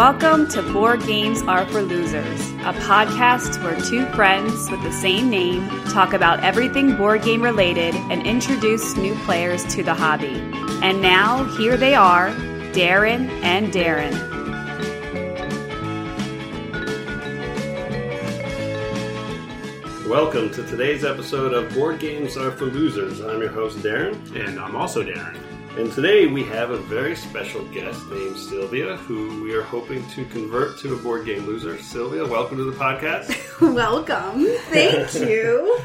Welcome to Board Games Are for Losers, a podcast where two friends with the same name talk about everything board game related and introduce new players to the hobby. And now, here they are, Darren and Darren. Welcome to today's episode of Board Games Are for Losers. I'm your host, Darren. And I'm also Darren. And today we have a very special guest named Sylvia, who we are hoping to convert to a board game loser. Sylvia, welcome to the podcast. Welcome. Thank you.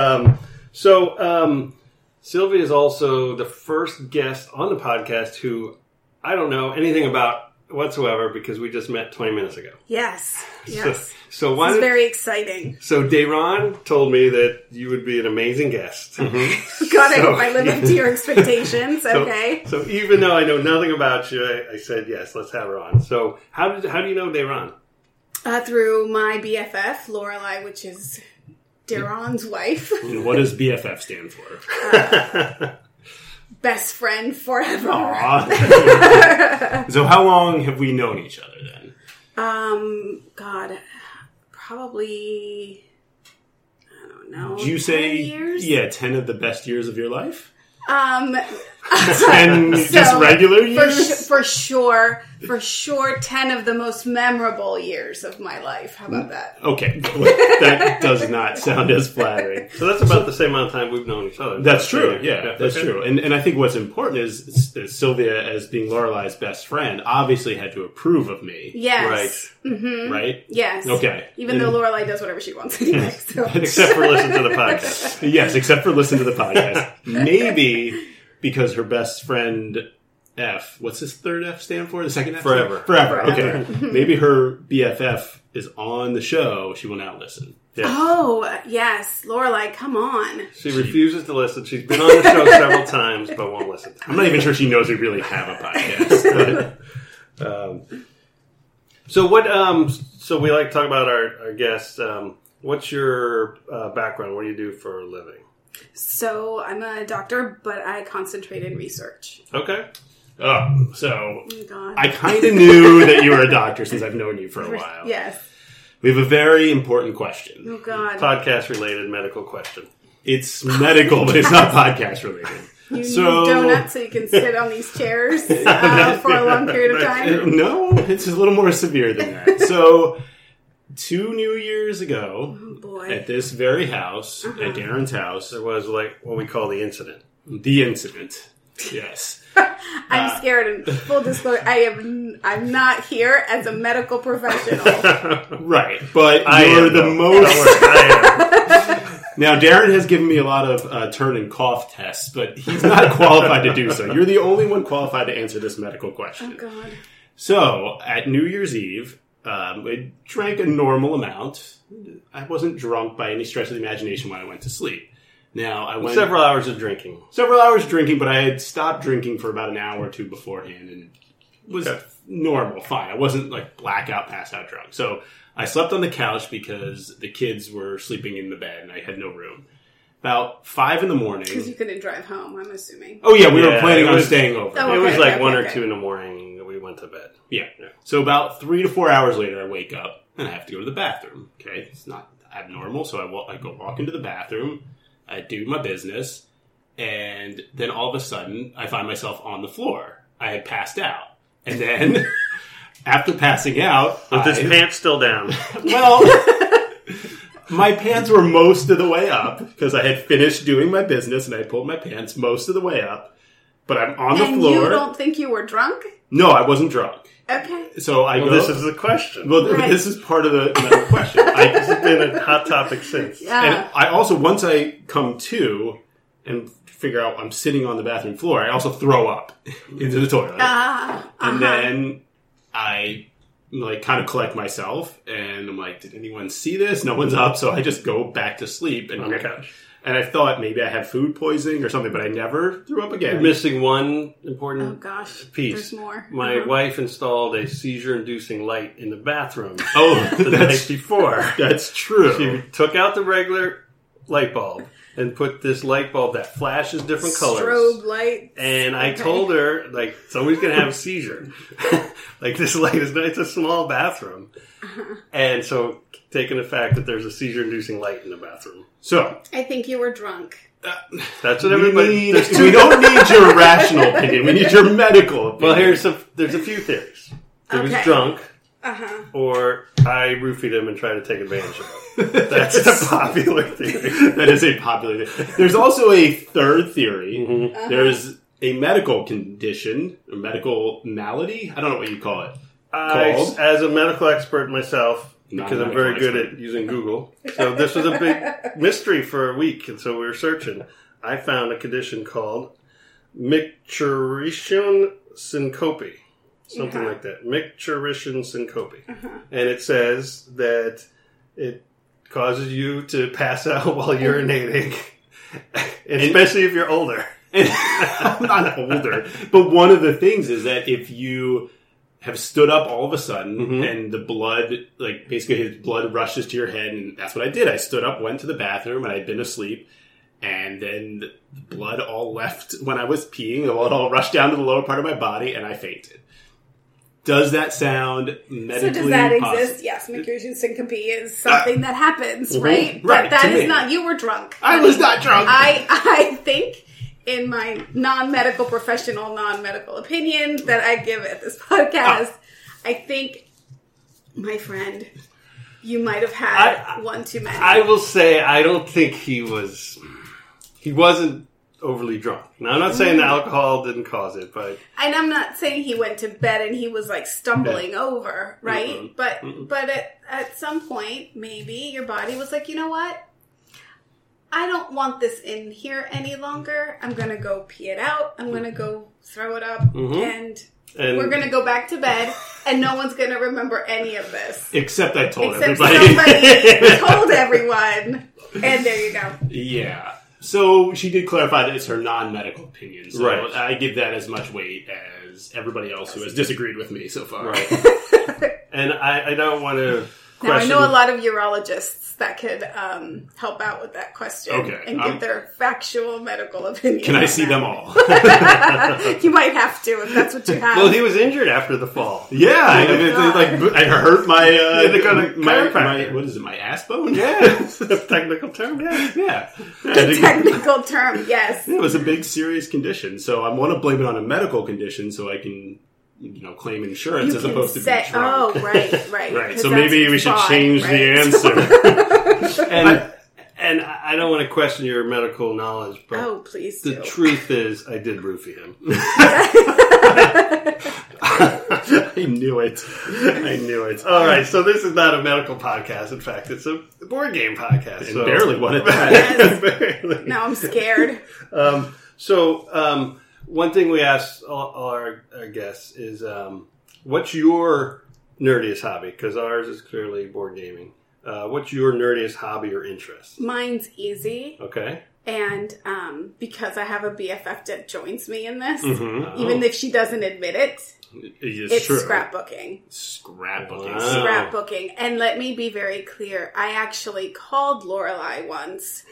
Sylvia is also the first guest on the podcast who I don't know anything about whatsoever because we just met 20 minutes ago. Yes. So This is very exciting. So Dayron told me that you would be an amazing guest. Mm-hmm. Got it. I live up to your expectations. Okay. So even though I know nothing about you, I said yes. Let's have her on. So how do you know Dayron? Through my BFF, Lorelai, which is Darren's wife. And what does BFF stand for? Best friend forever. Aww. So how long have we known each other then? God, probably, I don't know. Did you say 10 years? Yeah, 10 of the best years of your life? 10 just regular years? For sure, 10 of the most memorable years of my life. How about that? Okay, that does not sound as flattering. So that's about the same amount of time we've known each other. That's true, yeah, that's true. And I think what's important is Sylvia, as being Lorelai's best friend, obviously had to approve of me. Yes. Right. Mm-hmm. Right? Yes. Okay. Even though Lorelai does whatever she wants anyway. So. Except for listen to the podcast. Yes, except for listen to the podcast. Maybe because her best friend F, what's this third F stand for? The second F? Forever. Okay. Maybe her BFF is on the show. She will now listen. Yeah. Oh, yes. Lorelai, come on. She refuses to listen. She's been on the show several times, but won't listen. I'm not even sure she knows we really have a podcast. So we like to talk about our guests. What's your background? What do you do for a living? So, I'm a doctor, but I concentrate in research. Okay. So God. I kind of knew that you were a doctor since I've known you for a while. Yes. We have a very important question. Oh, God. Podcast-related medical question. It's medical, but it's not podcast related. You need donuts so you can sit on these chairs for a long period of time? No, it's a little more severe than that. So 2 New Years ago, at this very house, at Darren's house, There was like what we call the incident. the incident. Yes. I'm scared, and full disclosure, I'm not here as a medical professional. Right, but I you're am, the though. most... Don't worry, I am. Now, Darren has given me a lot of turn and cough tests, but he's not qualified to do so. You're the only one qualified to answer this medical question. Oh, God. So, at New Year's Eve, I drank a normal amount. I wasn't drunk by any stretch of the imagination when I went to sleep. Now, I went... Several hours of drinking. Several hours drinking, but I had stopped drinking for about an hour or two beforehand, and it was normal, fine. I wasn't, like, blackout, passed out drunk. So, I slept on the couch because the kids were sleeping in the bed, and I had no room. About 5 in the morning... Because you couldn't drive home, I'm assuming. Oh, yeah, we were planning on staying over. Oh, It was okay, like okay, 1 okay. or 2 in the morning that we went to bed. Yeah. So about 3 to 4 hours later, I wake up and I have to go to the bathroom. Okay, it's not abnormal, so I go walk into the bathroom, I do my business, and then all of a sudden, I find myself on the floor. I had passed out, and then after passing out, With his pants still down. well, my pants were most of the way up because I had finished doing my business and I pulled my pants most of the way up. But I'm on the floor. And you don't think you were drunk? No, I wasn't drunk. Okay. So I go. This is the question. Well, Right. this is part of the medical question. This has been a hot topic since. And I also, once I come to and figure out I'm sitting on the bathroom floor, I also throw up into the toilet. And then I kind of collect myself, and I'm like, did anyone see this? No one's up, so I just go back to sleep On the couch. And I thought maybe I had food poisoning or something, but I never threw up again. You're missing one important Oh, gosh. piece. There's more. My wife installed a seizure-inducing light in the bathroom Oh, the night before. that's true. She took out the regular light bulb, and put this light bulb that flashes different colors. Strobe light. And I told her, like, somebody's going to have a seizure. Like, this light it's a small bathroom. And so, taking the fact that there's a seizure-inducing light in the bathroom. So, I think you were drunk. That's what everybody... we don't need your rational opinion. We need your medical opinion. Well, there's a few theories. He was drunk, or I roofied him and tried to take advantage of him. That's a popular theory. That is a popular theory. There's also a third theory. There's a medical condition, a medical malady. I don't know what you call it. As a medical expert myself, because I'm very good at using Google, so this was a big mystery for a week, and so we were searching. I found a condition called Micturition syncope. Something like that. Micturition syncope. And it says that it causes you to pass out while urinating, especially if you're older. I'm not older. But one of the things is that if you have stood up all of a sudden and the blood, like basically his blood rushes to your head, and that's what I did. I stood up, went to the bathroom, and I'd been asleep, and then the blood all left when I was peeing. The blood all rushed down to the lower part of my body, and I fainted. Does that sound medically So does that possible? exist? Yes, Micturition syncope is something that happens, right? Right, But that to is me. not, you were drunk. I was not drunk. I think, in my non-medical professional, non-medical opinion that I give at this podcast, I think, my friend, you might have had one too many. I will say I don't think he wasn't overly drunk. Now, I'm not saying the alcohol didn't cause it, but... And I'm not saying he went to bed and he was like stumbling over, right? But at some point, maybe your body was like, you know what? I don't want this in here any longer. I'm going to go pee it out. I'm going to go throw it up. And we're going to go back to bed. And no one's going to remember any of this. Except I told Except everybody. somebody told everyone. And there you go. Yeah. So she did clarify that it's her non-medical opinion. So Right. I give that as much weight as everybody else who has disagreed with me so far. Right. And I don't want to Now, I question... know a lot of urologists that could help out with that question and give their factual medical opinion. Can I on see that. them all? You might have to if that's what you have. Well, he was injured after the fall. Yeah, I hurt my, to go to chiropractor. what is it, my ass bone? Yeah, that's a technical term, yeah. The technical term, yes. It was a big, serious condition. So I want to blame it on a medical condition so I can, claim insurance as opposed to being drunk. Oh, right. Right. So maybe we should change the answer. And I don't want to question your medical knowledge, but Oh, please do. the truth is I did roofie him. I knew it. All right, so this is not a medical podcast. In fact, it's a board game podcast. And barely wanted that. Barely. Now I'm scared. One thing we ask all our guests is, what's your nerdiest hobby? Because ours is clearly board gaming. What's your nerdiest hobby or interest? Mine's easy. Okay. And because I have a BFF that joins me in this, even if she doesn't admit it, it's true. scrapbooking. Scrapbooking. Wow. Scrapbooking. And let me be very clear. I actually called Lorelai once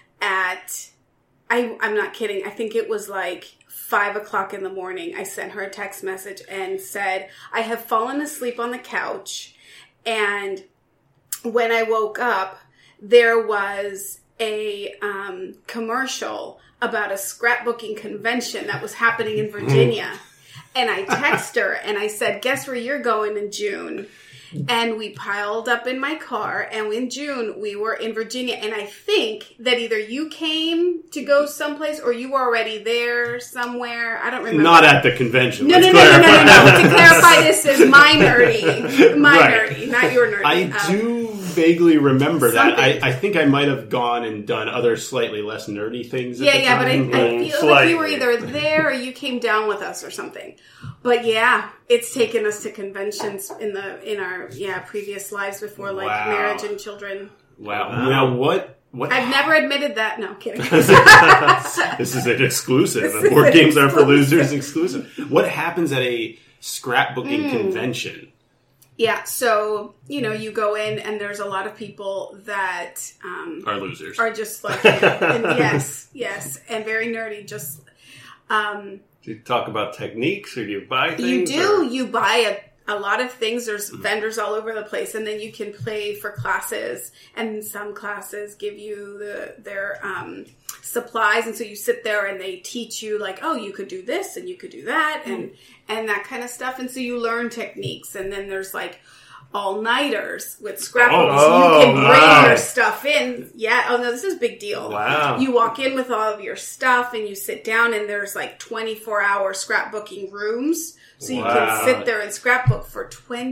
I'm not kidding. I think it was like 5 o'clock in the morning. I sent her a text message and said, I have fallen asleep on the couch. And when I woke up, there was a commercial about a scrapbooking convention that was happening in Virginia. And I texted her and I said, guess where you're going in June? And we piled up in my car, and in June, we were in Virginia. And I think that either you came to go someplace or you were already there somewhere. I don't remember. Not at the convention. No. To clarify, this is my nerdy. Nerdy, not your nerdy. I do vaguely remember that. something. I think I might have gone and done other slightly less nerdy things at the Yeah, but I time. feel like you were either there or you came down with us or something. But yeah, it's taken us to conventions in our previous lives before, like Wow. marriage and children. Wow. Now, what I've never admitted that. No, I'm kidding. This is an exclusive. A Board Games Are for Losers exclusive. What happens at a scrapbooking convention? Yeah, so, you go in and there's a lot of people that are losers. Are just like, and yes, and very nerdy. Just do you talk about techniques, or do you buy things? You do. You buy a lot of things. There's vendors all over the place, and then you can play for classes. And some classes give you their supplies, and so you sit there and they teach you like, oh, you could do this and you could do that, and that kind of stuff. And so you learn techniques. And then there's like all-nighters with scrapbooks. You can bring your stuff in. Yeah. Oh, no, this is a big deal. Wow. You walk in with all of your stuff and you sit down, and there's like 24-hour scrapbooking rooms. So you can sit there and scrapbook for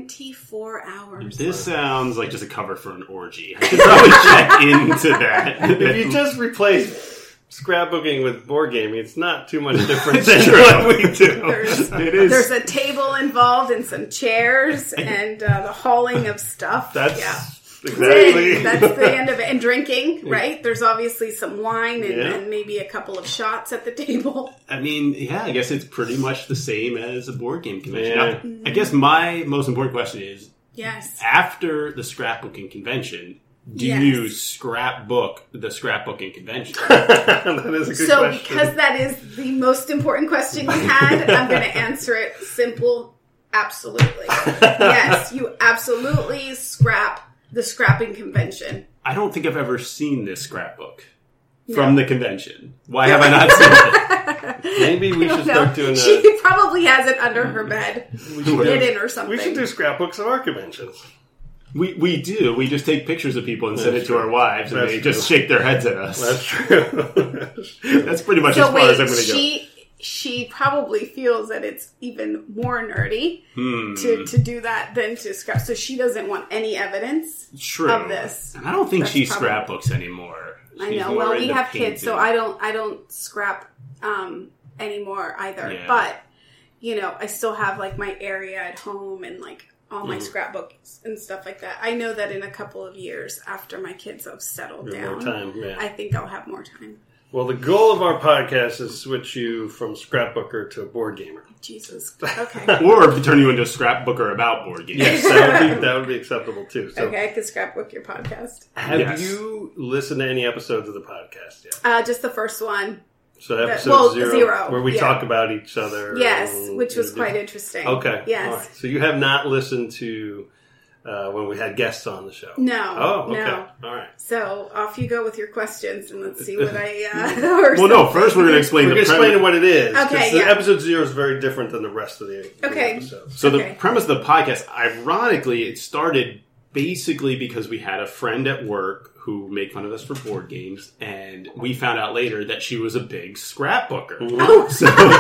24 hours. This sounds like just a cover for an orgy. I should probably check into that. If you just replace scrapbooking with board gaming, it's not too much different than what we do. There's a table involved and some chairs and the hauling of stuff. Exactly. That's the end of it. And drinking, right? There's obviously some wine and maybe a couple of shots at the table. I mean, I guess it's pretty much the same as a board game convention. Yeah. Now, I guess my most important question is, after the scrapbooking convention, do you scrapbook the scrapbooking convention? That is a good question. So because that is the most important question you had, I'm going to answer it simple. Absolutely. Yes, you absolutely scrap the scrapping convention. I don't think I've ever seen this scrapbook from the convention. Why have I not seen it? Maybe we should start doing that. She probably has it under her bed, hidden or something. We should do scrapbooks of our conventions. We do. We just take pictures of people and send it to our wives, and they just shake their heads at us. That's true. That's pretty much as far as I'm going to go. She probably feels that it's even more nerdy to do that than to scrap. So she doesn't want any evidence of this. And I don't think she scrapbooks anymore. I know. Well, we have kids, so I don't scrap anymore either. Yeah. But I still have like my area at home and like all my scrapbooks and stuff like that. I know that in a couple of years after my kids have settled down, I think I'll have more time. Well, the goal of our podcast is to switch you from scrapbooker to a board gamer. Jesus. Okay. Or to turn you into a scrapbooker about board games. Yes, that would be acceptable too. So, okay, I could scrapbook your podcast. Have you listened to any episodes of the podcast yet? Just the first one. So episode 0, where we talk about each other. Yes, which was quite interesting. Okay. Yes. All right. So you have not listened to when we had guests on the show? No. Oh, okay. No. All right. So off you go with your questions, and let's see what I... well, no, first we're going to explain what it is. Okay, Episode 0 is very different than the rest of the episodes. So the premise of the podcast, ironically, it started basically because we had a friend at work who made fun of us for board games, and we found out later that she was a big scrapbooker. Oh.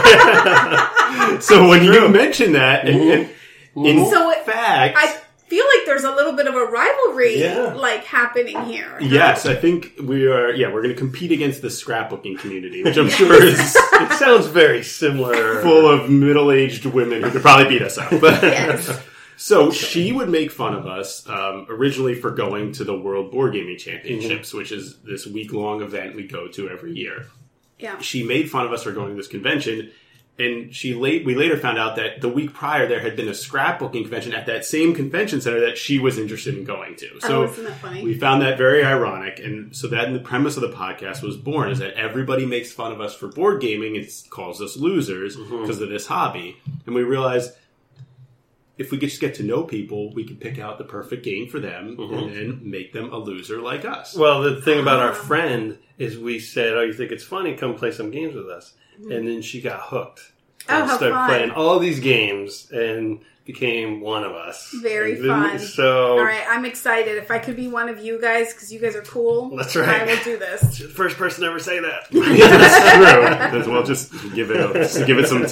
So when you mentioned that, and in fact... I feel like there's a little bit of a rivalry like happening here. Yes, I think we're going to compete against the scrapbooking community, which I'm sure is... It sounds very similar. Full of middle-aged women who could probably beat us up. But so she would make fun of us originally for going to the World Board Gaming Championships, which is this week-long event we go to every year. Yeah. She made fun of us for going to this convention, and we later found out that the week prior there had been a scrapbooking convention at that same convention center that she was interested in going to. So isn't that funny? We found that very ironic, and so that the premise of the podcast was born, is that everybody makes fun of us for board gaming and calls us losers because of this hobby. And we realized if we could just get to know people, we could pick out the perfect game for them and then make them a loser like us. Well, the thing about our friend is we said, oh, you think it's funny? Come play some games with us. And then she got hooked. And started playing all these games and became one of us. Very fun. So, all right, I'm excited. If I could be one of you guys, because you guys are cool, that's right. I will do this. You're the first person to ever say that. Yeah, that's true. Well, just give it some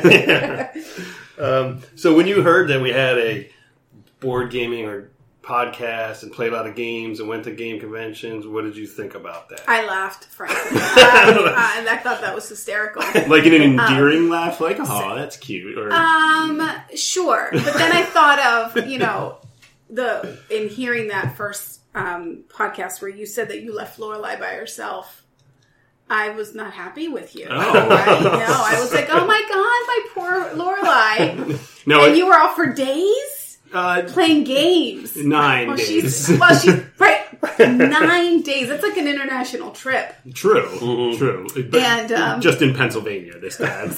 time. So when you heard that we had a board gaming or podcast and played a lot of games and went to game conventions, what did you think about that? I laughed, frankly. And I thought that was hysterical. Like in an endearing laugh? Like, oh, that's cute. Or... Sure. But then I thought of, in hearing that first podcast where you said that you left Lorelai by herself, I was not happy with you. Oh. Right? No, I was like, oh my God, my poor Lorelai. And you were out for days? Playing games. 9 days. She's right. 9 days. That's like an international trip. True. But And just in Pennsylvania this time.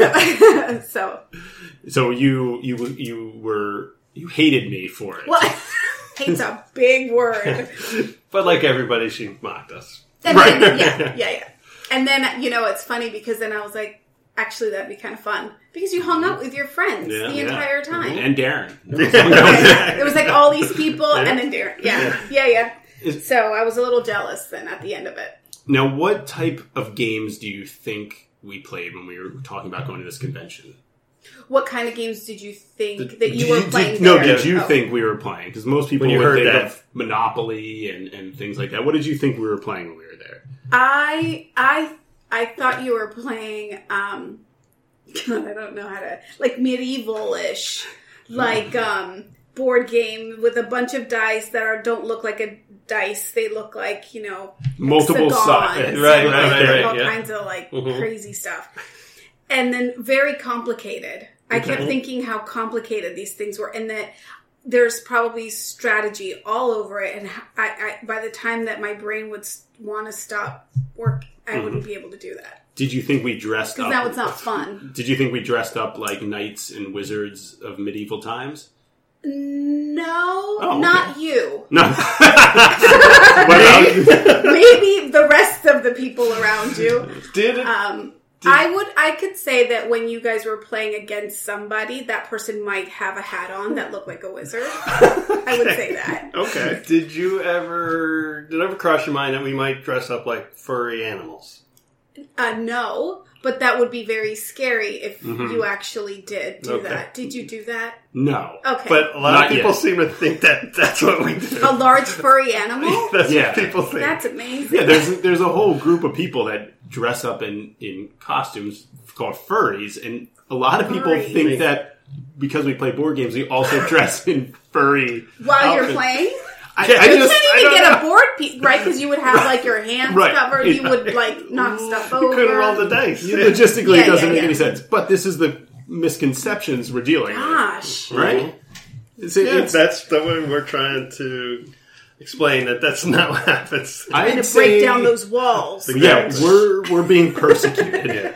So you hated me for it. Well, hate's a big word. But like everybody, she mocked us. And then, yeah. And then, it's funny because then I was like, actually, that'd be kind of fun. Because you hung out with your friends the entire time. And Darren. There was like all these people and then Darren. Yeah. So I was a little jealous then at the end of it. Now, what type of games do you think we played when we were talking about going to this convention? What kind of games did you think that you were playing? Did you think we were playing? Because most people would think that of Monopoly and things like that. What did you think we were playing when we were there? I thought you were playing, God, I don't know how to, like medieval-ish, like board game with a bunch of dice that don't look like a dice. They look like, multiple sides. Right. All kinds of crazy stuff. And then very complicated. I kept thinking how complicated these things were and that there's probably strategy all over it. And I by the time that my brain would want to stop work, I wouldn't be able to do that. Did you think we dressed up? Because now it's not fun. Did you think we dressed up like knights and wizards of medieval times? No, okay. Not you. No. Maybe the rest of the people around you. I could say that when you guys were playing against somebody, that person might have a hat on that looked like a wizard. I would say that. Okay. Did it ever cross your mind that we might dress up like furry animals? No, but that would be very scary if you actually did do that. Did you do that? No. Okay. But a lot of people seem to think that that's what we do. A large furry animal? That's what people think. That's amazing. Yeah, there's a whole group of people that dress up in costumes called furries, and a lot of people think that because we play board games, we also dress in furry while outfits. You're playing? I couldn't even get a board piece, right? Because you would have like your hands covered. You would knock stuff over. You couldn't roll the dice. Logistically, it doesn't make any sense. But this is the misconceptions we're dealing with. Gosh. Right? That's the way we're trying to explain that's not what happens. Trying to break down those walls. Yeah, we're being persecuted.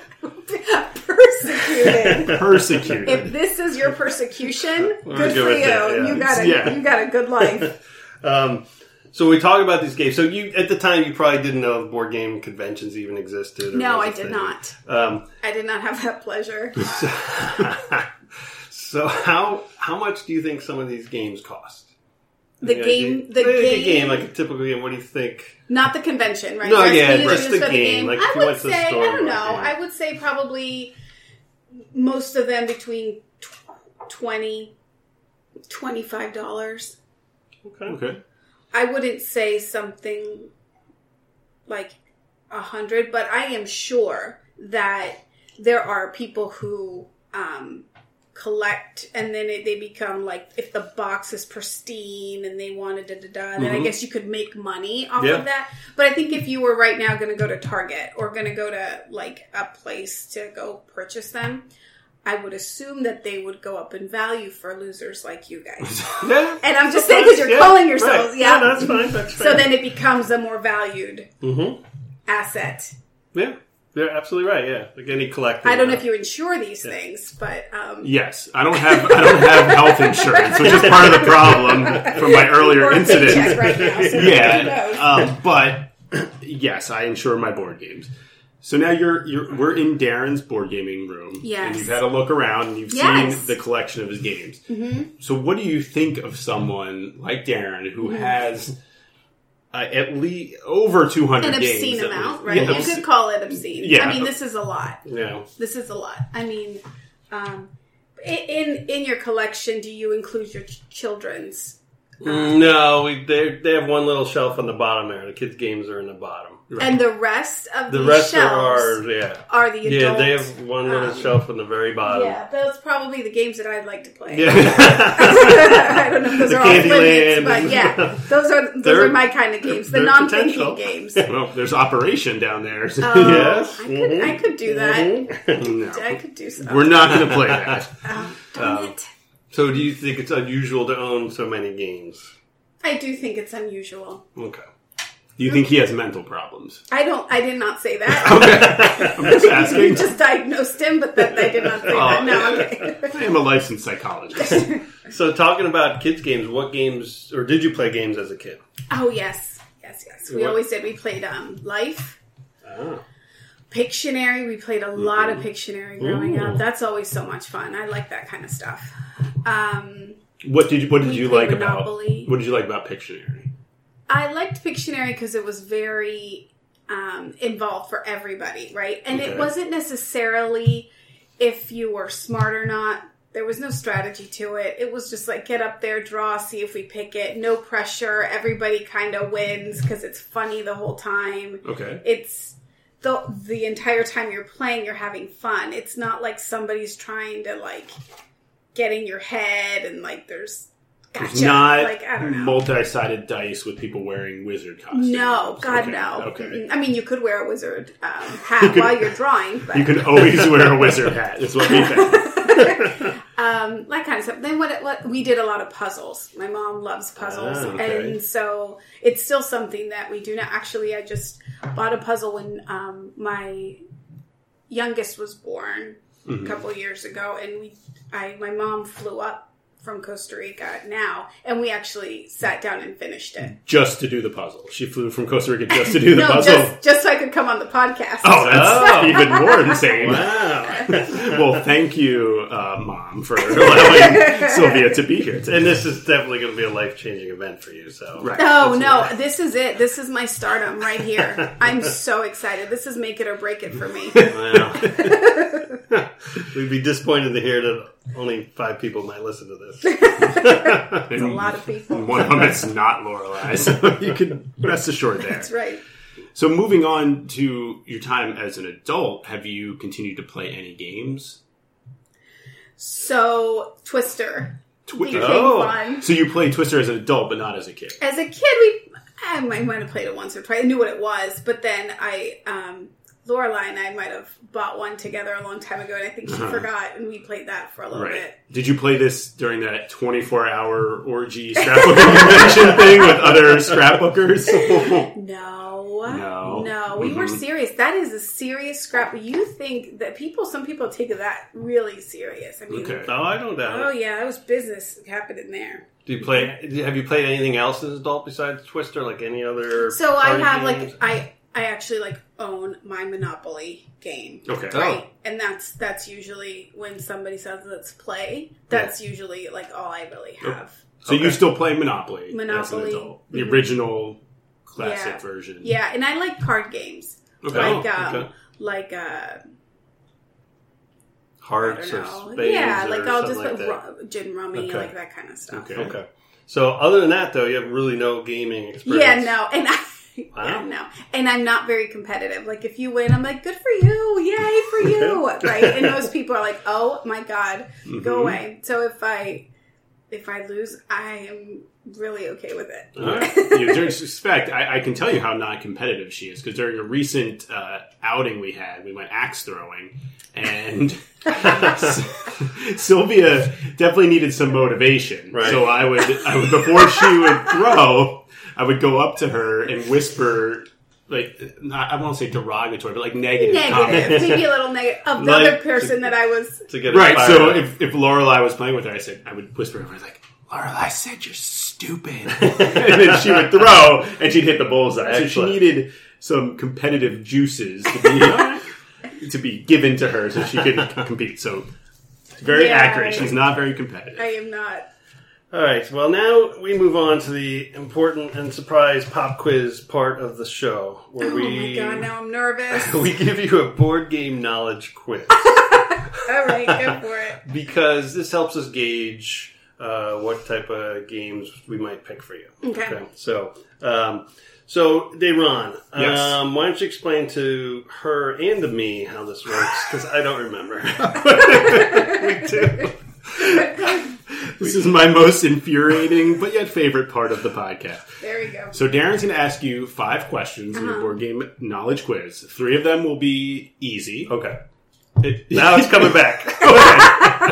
Persecuted. If this is your persecution, good for you. You got a good life. So we talk about these games. So at the time, you probably didn't know the board game conventions even existed. No, I did not. I did not have that pleasure. So how much do you think some of these games cost? The game, like a typical game. What do you think? Not the convention, right? No, just the game. Like I would say, I don't know. I would say probably most of them between $20, $25. Okay. I wouldn't say something like 100, but I am sure that there are people who collect, and then they become like, if the box is pristine and they wanted then I guess you could make money off of that. But I think if you were right now going to go to Target or going to go to like a place to go purchase them, I would assume that they would go up in value for losers like you guys. Yeah. And I'm just saying because you're calling yourselves. Right. Yeah, that's fine. That's fair. So then it becomes a more valued asset. Yeah. You're absolutely right. Yeah, like any collector. I don't know if you insure these things, but yes, I don't have health insurance, which is part of the problem from my earlier incident. Right now, so but yes, I insure my board games. So now we're in Darren's board gaming room, and you've had a look around and you've seen the collection of his games. Mm-hmm. So what do you think of someone like Darren who has at least over 200 games? An obscene amount, right? You could call it obscene. Yeah. I mean, this is a lot. Yeah. This is a lot. I mean, in your collection, do you include your children's? No, they have one little shelf on the bottom there. The kids' games are in the bottom. Right. And the rest of the shelves are the adult. Yeah, they have one little shelf on the very bottom. Yeah, those are probably the games that I'd like to play. Yeah. I don't know if those the are all limits, Land. But yeah, those are my kind of games. The non-thinking games. Well, there's Operation down there. So. Yes. I could do that. No. I could do something. We're not going to play that. Darn it. So do you think it's unusual to own so many games? I do think it's unusual. Okay. Do you think he has mental problems? I did not say that. I'm just asking. You just diagnosed him, but I did not say that. No, okay. I am a licensed psychologist. So talking about kids' games, what games, or did you play games as a kid? Oh, yes. We always did. We played Life. Oh. Pictionary. We played a lot of Pictionary growing up. That's always so much fun. I like that kind of stuff. What did you like Monopoly. about? What did you like about Pictionary? I liked Pictionary because it was very involved for everybody, right? And it wasn't necessarily if you were smart or not. There was no strategy to it. It was just like, get up there, draw, see if we pick it. No pressure. Everybody kind of wins because it's funny the whole time. Okay. It's the entire time you're playing, you're having fun. It's not like somebody's trying to like get in your head and like there's gotcha. It's not like, I don't know. Multi-sided dice with people wearing wizard costumes. No, God, okay. no. Okay. I mean, you could wear a wizard hat while you're drawing. But. You can always wear a wizard hat. That's what we think. That kind of stuff. Then what we did a lot of puzzles. My mom loves puzzles, and so it's still something that we do now. Actually, I just bought a puzzle when my youngest was born a couple of years ago, and my mom flew up from Costa Rica now, and we actually sat down and finished it. Just to do the puzzle. She flew from Costa Rica just to do the puzzle? just so I could come on the podcast. Oh, that's even more insane. Wow. Well, thank you, Mom, for allowing Sylvia to be here today. And this is definitely going to be a life-changing event for you. So, Right. Oh, no, this is it. This is my stardom right here. I'm so excited. This is make it or break it for me. Wow. We'd be disappointed to hear that only 5 people might listen to this. It's a lot of people. One of them is not Lorelai, so you can rest assured there. That's right. So moving on to your time as an adult, have you continued to play any games? So, Twister. Became Oh. fun. So you played Twister as an adult, but not as a kid. As a kid, I might have played it once or twice. I knew what it was, but then Lorelai and I might have bought one together a long time ago, and I think she forgot, and we played that for a little bit. Did you play this during that 24-hour orgy scrapbooking convention thing with other scrapbookers? No. We were serious. That is a serious scrap. You think that some people take that really serious. I mean, Oh, I don't doubt oh it. yeah, that was business happening there. Have you played anything else as an adult besides Twister? Like any other? So I party have games? I actually own my Monopoly game. Okay. Right. And that's usually when somebody says let's play, that's usually all I really have. So you still play Monopoly as an Monopoly. adult? The original classic version. Yeah, and I like card games. Okay. Like Hearts I or don't know. spades. Yeah, or I'll just something put like that. gin rummy, Okay. like that kind of stuff. Okay. Okay. So other than that, though, you have really no gaming experience. Yeah, no, and Wow. yeah, no, and I'm not very competitive. Like if you win, I'm like, good for you, yay for you, right? And most people are like, oh my god, go away. So if I lose, I am really okay with it. All right. During Suspect, I can tell you how non-competitive she is, because during a recent outing we had, we went axe throwing, and Sylvia definitely needed some motivation. Right. So I would before she would throw, I would go up to her and whisper, I won't say derogatory, but negative comments. Maybe a little negative of the other person that I was. To get Right, inspired. so if Lorelai was playing with her, I would whisper to her, Lorelai said you're stupid. And then she would throw, and she'd hit the bullseye. Excellent. So she needed some competitive juices to be given to her so she could compete. So, very accurate. She's not very competitive. I am not. All right. Well, now we move on to the important and surprise pop quiz part of the show, where Oh my god! Now I'm nervous. we give you a board game knowledge quiz. All right, go for it. Because this helps us gauge what type of games we might pick for you. Okay. So Dayron, Yes. why don't you explain to her and to me how this works? Because I don't remember. We do. This is my most infuriating, but yet favorite part of the podcast. There we go. So Darren's going to ask you 5 questions in your board game knowledge quiz. 3 of them will be easy. Okay. Now Now it's coming back. Okay.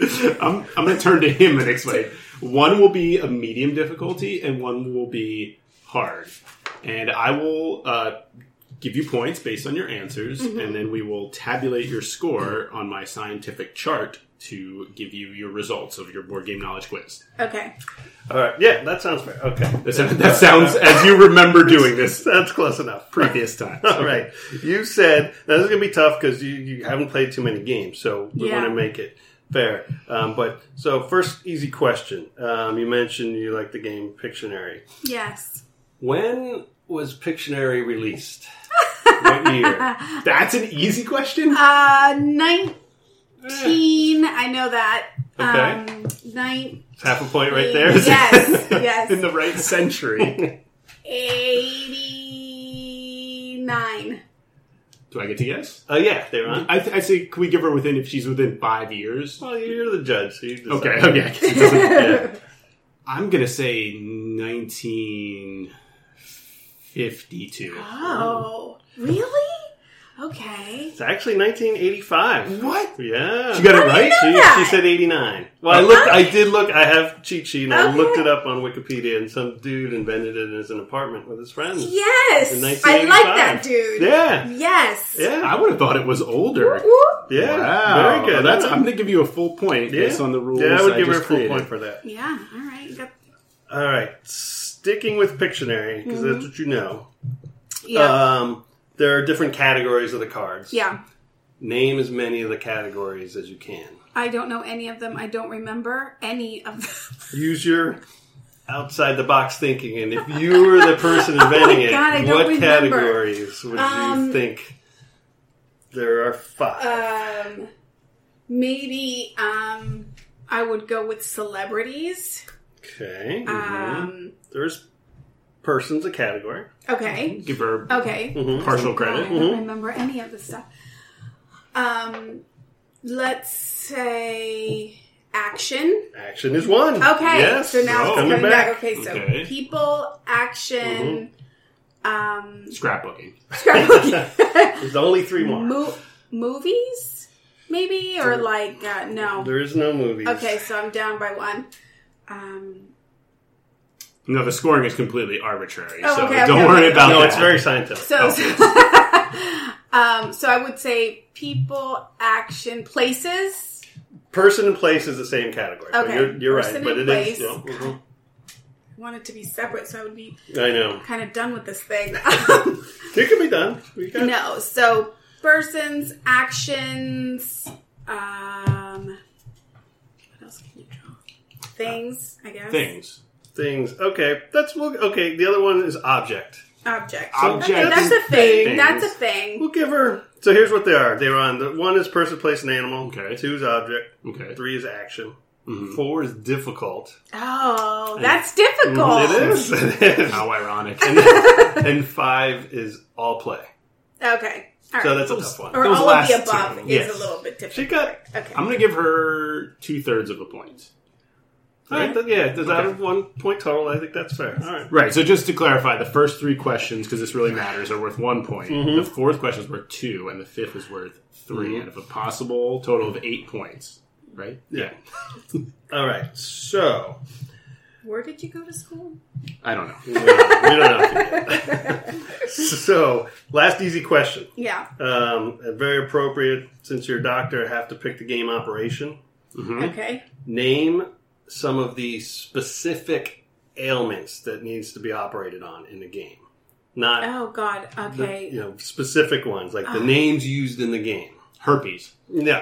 I'm going to turn to him and explain. One will be a medium difficulty, and one will be hard. And I will give you points based on your answers, and then we will tabulate your score on my scientific chart to give you your results of your board game knowledge quiz. Okay. All right. Yeah, that sounds fair. Okay. That sounds as you remember doing this. That's close enough. Previous times. All right. You said, now this is going to be tough because you haven't played too many games, so we want to make it fair. So first easy question. You mentioned you like the game Pictionary. Yes. When was Pictionary released? What year? That's an easy question? 19... I know that. Okay. It's half a point right there. Yes. In the right century. 89. Do I get to guess? Yeah, they're on. I say, can we give her if she's within 5 years? Well, you're the judge, so you decide. Okay. I guess it doesn't, I'm going to say 1952. Oh, really? Okay. It's actually 1985. What? Yeah. She got it right? She said 89. Well, I have cheat sheet, and I looked it up on Wikipedia, and some dude invented it in an apartment with his friends. Yes! In I 1985. like that dude. Yeah. Yes. Yeah. I would have thought it was older. Yeah. Wow. Very good. I'm going to give you a full point based on the rules. Yeah, I would give her a just full created. point for that. Yeah, all right. All right. Sticking with Pictionary, because that's what you know. Yeah. There are different categories of the cards. Yeah. Name as many of the categories as you can. I don't know any of them. I don't remember any of them. Use your outside-the-box thinking, and if you were the person inventing what categories would you think? There are 5. Maybe I would go with celebrities. Okay. There's person's a category. Okay. Give her partial credit. I don't remember any of the stuff. Let's say action. Action is one. Okay. Yes. So now it's coming back. Okay, so people, action, Scrapbooking. There's only 3 more. Movies? Maybe? Or no. There is no movies. Okay, so I'm down by 1. No, the scoring is completely arbitrary, Oh, so okay, don't worry about that. No, it's very scientific. So I would say people, action, places. Person and place is the same category. Okay. You're right, Person but and it place. is. I want it to be separate, so I would be I know. kind of done with this thing. It can be done. No, so persons, actions. What else can you draw? Things, I guess. Things. Okay, okay. The other one is object. Object. Okay, that's a thing. Things. That's a thing. We'll give her. So here's what they are. They're on. 1 is person, place, and animal. Okay. 2 is object. Okay. 3 is action. 4 is difficult. Oh, that's difficult. It is. How ironic. And 5 is all play. Okay. All right. So that's a tough one. Or Those all of the last above two. is Yes. a little bit difficult. She got. Okay. I'm going to give her 2/3 of a point. All right. Does out of 1 point total, I think that's fair. All right. Right, so just to clarify, the first 3 questions, because this really matters, are worth 1 point. The 4th question is worth 2, and the 5th is worth 3, out of a possible total of 8 points. Right? Yeah. All right. So. Where did you go to school? I don't know. We don't know. So, last easy question. Yeah. Very appropriate, since you're a doctor, have to pick the game operation. Okay. Name some of the specific ailments that needs to be operated on in the game. Not Oh, God. Okay. specific ones, like the names used in the game. Herpes. Yeah.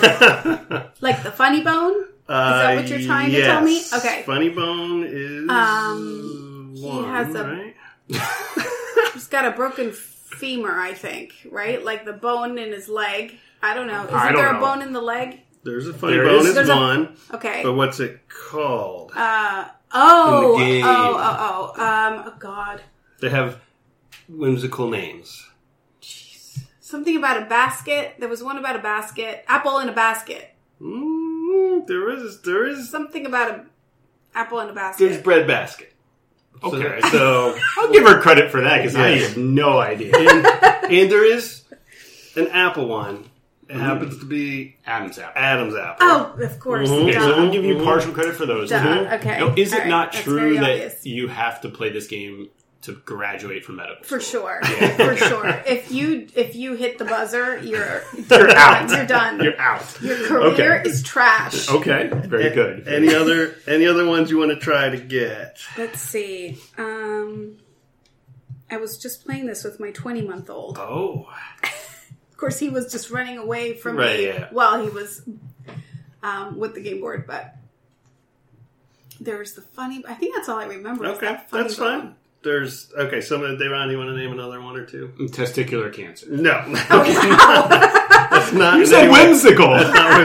Like the funny bone? Is that what you're trying to tell me? Okay. Funny bone is one, has a- right? He's got a broken femur, I think, right? Like the bone in his leg. I don't know. I Isn't don't there know. a bone in the leg? There's a funny There bone is. is There's a- one. Okay. But what's it called? In the game. Oh, God. They have whimsical names. Something about a basket. There was one about a basket. Apple in a basket. There is. Something about an apple in a basket. There's bread basket. Okay. So I'll give her credit for that, because I Yes. have no idea. and there is an apple one It happens to be Adam's apple. Adam's apple. Oh, of course. Okay, so Duh. I'm giving you partial credit for those. Duh. Okay. Now, is it All right. not That's true very that obvious. you have to play this game to graduate from medical For school? sure. For sure. If you hit the buzzer, you're out. You're done. You're out. Your career Okay. is trash. Okay, very good. Any other ones you want to try to get? Let's see. I was just playing this with my 20-month-old. Oh. Of course, he was just running away from Right, me yeah. while he was with the game board. But there was the funny. I think that's all I remember. is Okay, that funny that's bone. fine. There's Devon, you want to name another one or two? Testicular cancer. No, Oh, that's not. You said whimsical. That's not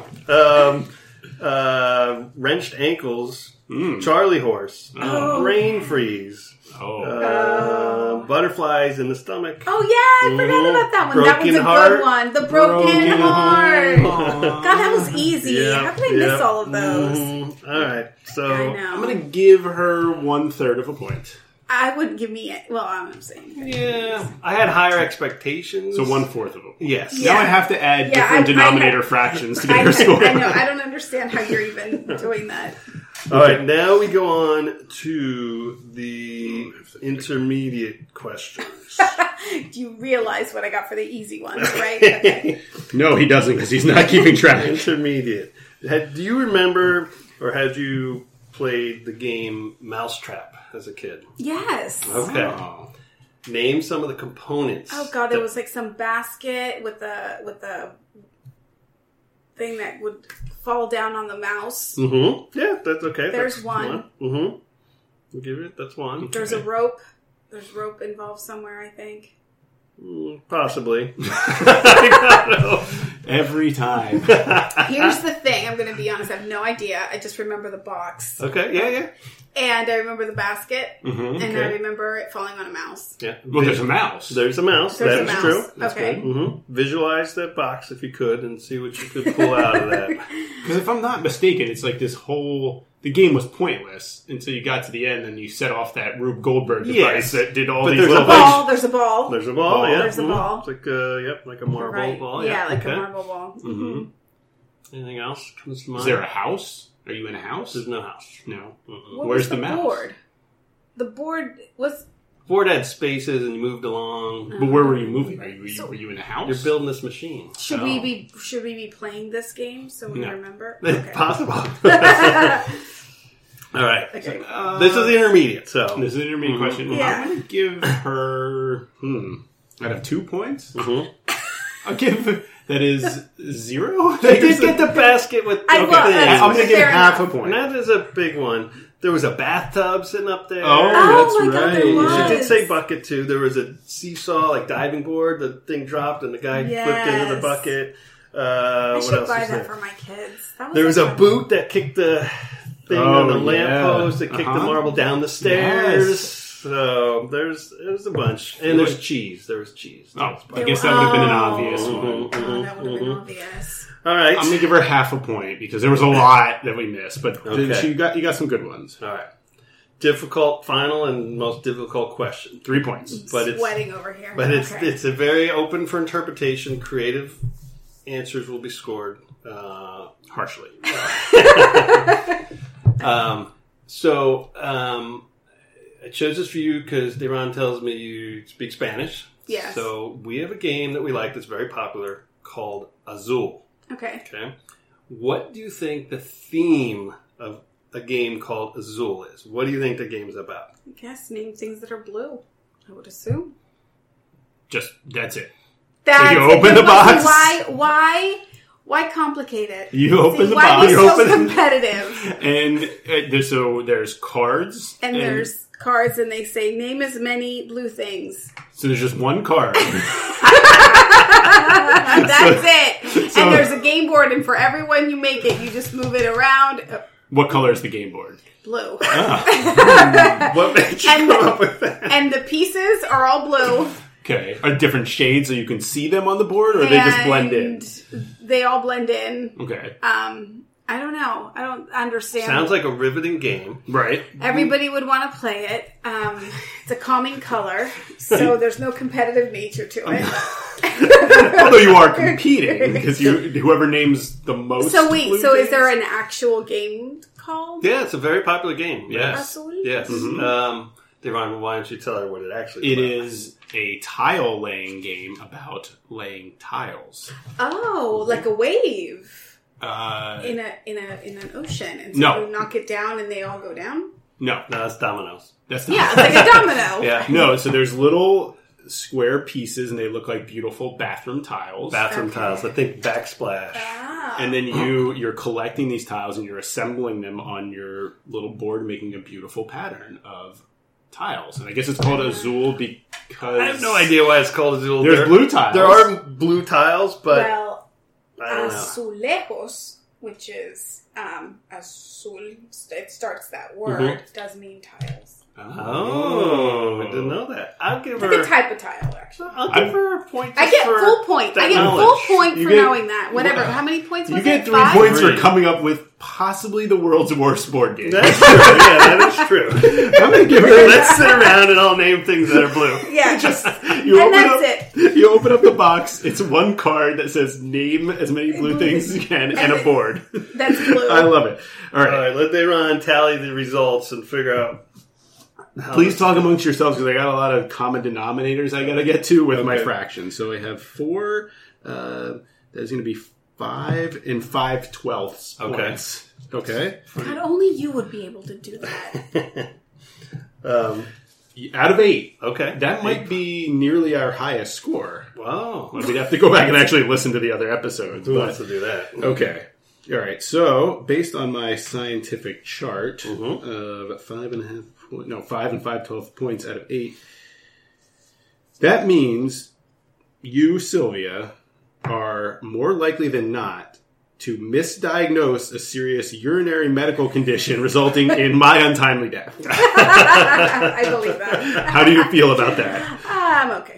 whimsical. Wrenched ankles, Charlie horse, brain freeze, butterflies in the stomach. Oh yeah, I forgot about that one. That was Broken a heart. good one. The broken heart. God, that was easy. Yeah, How could I miss all of those? All right, so I know. I'm going to give her 1/3 of a point. I would give me it. Well, I'm saying. yeah, I had higher expectations. So 1/4 of a point. Yes. Yeah. Now I have to add Yeah, different I denominator had- fractions to get her score. I know. I don't understand how you're even doing that. All right, now we go on to the intermediate questions. Do you realize what I got for the easy ones, right? Okay. No, he doesn't because he's not keeping track. Intermediate. Do you remember, or had you played the game Mousetrap as a kid? Yes. Okay. Oh. Name some of the components. Oh God, it was like some basket with a thing that would fall down on the mouse. Mm-hmm. Yeah, that's okay. There's that's one. Mm-hmm. We'll give it. That's one. There's a rope. There's rope involved somewhere, I think. Possibly. Every time. Here's the thing. I'm going to be honest. I have no idea. I just remember the box. Okay. Yeah. And I remember the basket. And okay. I remember it falling on a mouse. Yeah. Well, there's a mouse. There's a mouse. There's a That's mouse. true. That's Okay. good. Mm-hmm. Visualize that box if you could and see what you could pull out of that. Because if I'm not mistaken, it's like this whole... The game was pointless until you got to the end and you set off that Rube Goldberg device that did all But these there's a little bunch. things. There's a ball. There's a ball. Yeah. There's a ball. It's like like a marble Right. ball. Yeah, like okay. a marble ball. Mm-hmm. Anything else comes to mind? Is there a house? Are you in a house? There's no house. No. What Where's was the mouse? board? The board was... Board had spaces and you moved along. But where were you moving? Were you in a house? You're building this machine. Should Oh. we be playing this game so we No. remember? It's Okay. possible. All right. Okay. This is the intermediate, so. This is an intermediate question. Yeah. I'm going to give her... Out of 2 points? Mhm. I'll give... That is 0? They did get the basket with I the love- thing. that's I'm going to give fair half enough. a point. And that is a big one. There was a bathtub sitting up there. Oh, Oh, that's my God, right. there was. She did say bucket too. There was a seesaw, like diving board. The thing dropped and the guy flipped into the Yes. bucket. I What should else buy was that there? for my kids. That There was a like boot that kicked the thing on the Oh, yeah. lamppost that kicked the Uh-huh. marble down the stairs. Yes. So there's a bunch. And there's cheese. There was cheese. Oh, I guess that would have been an obvious Mhm. one. Oh, that would have been obvious. All right. I'm going to give her half a point because there was a lot that we missed. But Okay. you got some good ones. All right. Difficult, final, and most difficult question. 3 points. But it's Sweating over here. But it's Okay. it's a very open for interpretation. Creative answers will be scored Harshly. I chose this for you because Deron tells me you speak Spanish. Yes. So we have a game that we like that's very popular called Azul. Okay. Okay. What do you think the theme of a game called Azul is? What do you think the game is about? I guess name things that are blue. I would assume. That's it. That's you a open good the box. question. Why complicate it? You open the Why box. be You so open it. competitive? And there's cards. And there's cards, and they say name as many blue things. So there's just one card. That's it. so- And there's a game board, and for every one you make it, you just move it around. What color is the game board? Blue. What made you And come the- up with that? And the pieces are all blue. Okay. Are different shades so you can see them on the board, or they just blend in? And they all blend in. Okay. I don't know. I don't understand. Sounds like a riveting game. Right. Everybody would want to play it. It's a calming color, so there's no competitive nature to it. Although you are competing, because whoever names the most. So wait, blue so is jays- there an actual game called? Yeah, it's a very popular game. Yes. Absolutely. Yes. Devon, why don't you tell her what it actually is? It is a tile laying game about laying tiles. Oh, like a wave In in an ocean, and so No. you knock it down, and they all go down. No, No, it's dominoes. that's not. Yeah, it's like a domino. Yeah. No, so there's little square pieces, and they look like beautiful bathroom tiles. Bathroom Okay. tiles. I think backsplash. Ah. And then you're collecting these tiles, and you're assembling them on your little board, making a beautiful pattern of tiles. And I guess it's called Azul because I have no idea why it's called Azul. There's blue tiles. There are blue tiles, but Well, I don't know. azulejos, which is azul, it starts that word, does mean tiles. Oh, I didn't know that. I'll give It's her. like a type of tile, actually. I'll give her a point. I just get for full point. I that get knowledge. full point You for get- knowing that. Whatever. How many points was You get it? 3 5? points for Three. coming up with possibly the world's worst board game. That's true. Yeah, that is true. I'm going to give her. Let's sit around and all name things that are blue. Yeah, just You and open that's up, it. You open up the box. It's one card that says "Name as many blue things as you can" and a board. That's blue. I love it. All All right, right, let Devon tally the results and figure out. please talk amongst yourselves because I got a lot of common denominators I got to get to with my Okay. fractions. So I have 4. That's going to be 5 and 5/12 Okay. points. Okay. God, only you would be able to do that. Out of 8. Okay. That might be nearly our highest score. Wow. Well, we'd have to go back and actually listen to the other episodes. Who but- wants to do that? Okay. All right. So, based on my scientific chart of 5 and 5/12 points out of 8, that means you, Sylvia, are more likely than not to misdiagnose a serious urinary medical condition resulting in my untimely death. I believe that. How do you feel about that? I'm okay.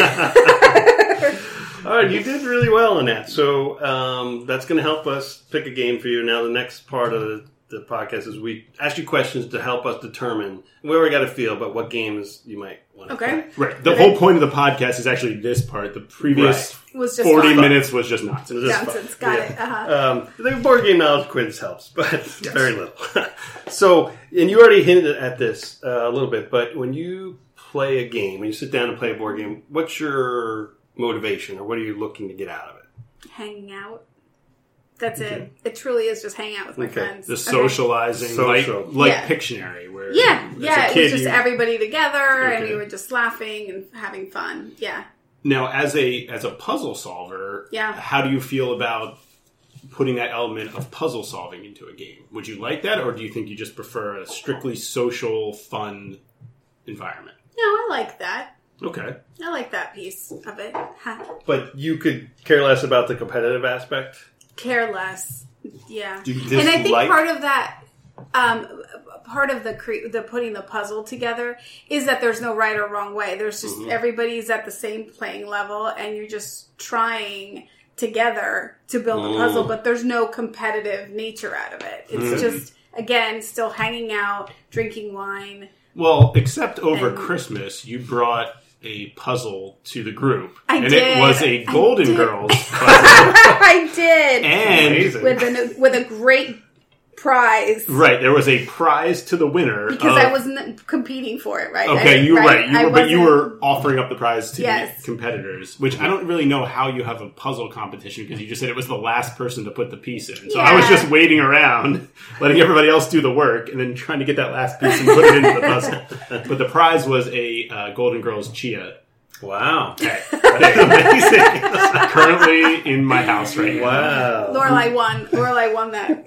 All right, you did really well on that. So that's going to help us pick a game for you. Now, the next part of the podcast is we ask you questions to help us determine where we got to feel, but what games you might want to Okay. play. Right. The whole point of the podcast is actually this part. The previous Was just 40 fun. minutes was just nonsense. This is fun. Nonsense. Got Yeah. it. Uh-huh. The board game knowledge quiz helps, but very little. So, and you already hinted at this a little bit, but when you play a game, when you sit down and play a board game, what's your motivation, or what are you looking to get out of it? Hanging out. That's it. It truly is just hanging out with my Okay. friends. The Okay. socializing, Social. like Yeah. Pictionary, where Yeah, as yeah. a It kid, was just you- everybody together, and Okay. we were just laughing and having fun. Yeah. Now, as a puzzle solver, Yeah. how do you feel about putting that element of puzzle solving into a game? Would you like that, or do you think you just prefer a strictly social, fun environment? No, I like that. Okay. I like that piece of it. But you could care less about the competitive aspect? Care less. Yeah. Do you And I think dislike- part of that, part of the putting the puzzle together is that there's no right or wrong way. There's just everybody's at the same playing level, and you're just trying together to build a puzzle, but there's no competitive nature out of it. It's just, again, still hanging out, drinking wine. Well, except over And- Christmas, you brought a puzzle to the group. I and did. it was a I Golden did. Girls puzzle. I did! And Amazing. With a great prize. right, there was a prize to the winner. Because of- I wasn't competing for it, right? Okay, you were right. But you wasn't- were offering up the prize to Yes. the competitors, which I don't really know how you have a puzzle competition because you just said it was the last person to put the piece in. So I was Yeah. just waiting around, letting everybody else do the work, and then trying to get that last piece and put it into the puzzle. But the prize was a Golden Girls Chia. Wow. That's Amazing. currently in my house right now. Wow. Lorelai won that.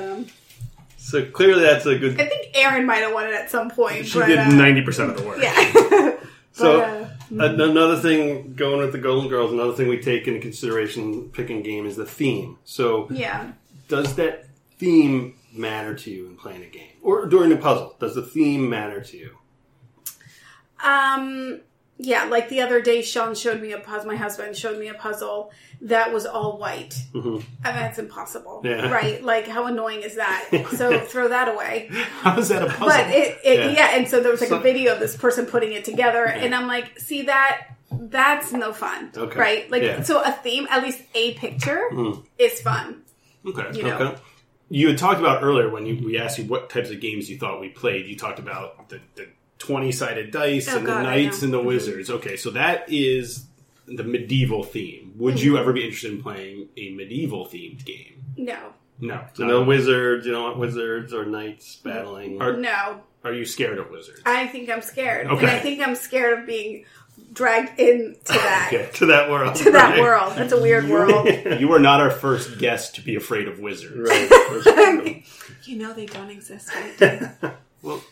So clearly that's a good... I think Erin might have won it at some point. She but, did 90% of the work. Yeah. So another thing, going with the Golden Girls, another thing we take into consideration picking game is the theme. So Yeah. does that theme matter to you in playing a game? Or during the puzzle, does the theme matter to you? Yeah, like the other day, Sean showed me a puzzle. My husband showed me a puzzle that was all white. Mm-hmm. I mean, that's impossible, right? Like, how annoying is that? So throw that away. How is that a puzzle? But and so there was like a video of this person putting it together, and I'm like, see that's no fun, right? Like, so a theme, at least a picture, is fun. Okay, you know? You had talked about earlier when we asked you what types of games you thought we played. You talked about the 20-sided dice and the knights and the wizards. Okay, so that is the medieval theme. Would you ever be interested in playing a medieval themed game? No. No. So no wizards. You don't want wizards or knights battling. No. Are you scared of wizards? I think I'm scared. Okay. And I think I'm scared of being dragged into that. To that world. To that world. That's a weird world. You are not our first guest to be afraid of wizards. Right. You know they don't exist, right? Well.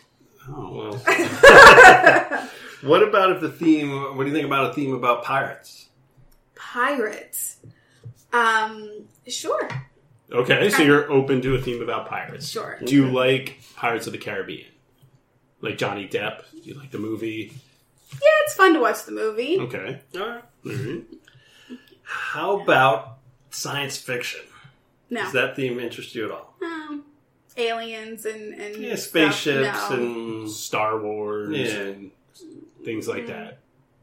What about if the theme? What do you think about a theme about pirates? Pirates. Sure. Okay, so you're open to a theme about pirates. Sure. Do you like Pirates of the Caribbean? Like Johnny Depp? Do you like the movie? Yeah, it's fun to watch the movie. Okay. All right. Mm-hmm. How about science fiction? No. Does that theme interest you at all? Aliens and spaceships stuff, no. and Star Wars and things like that.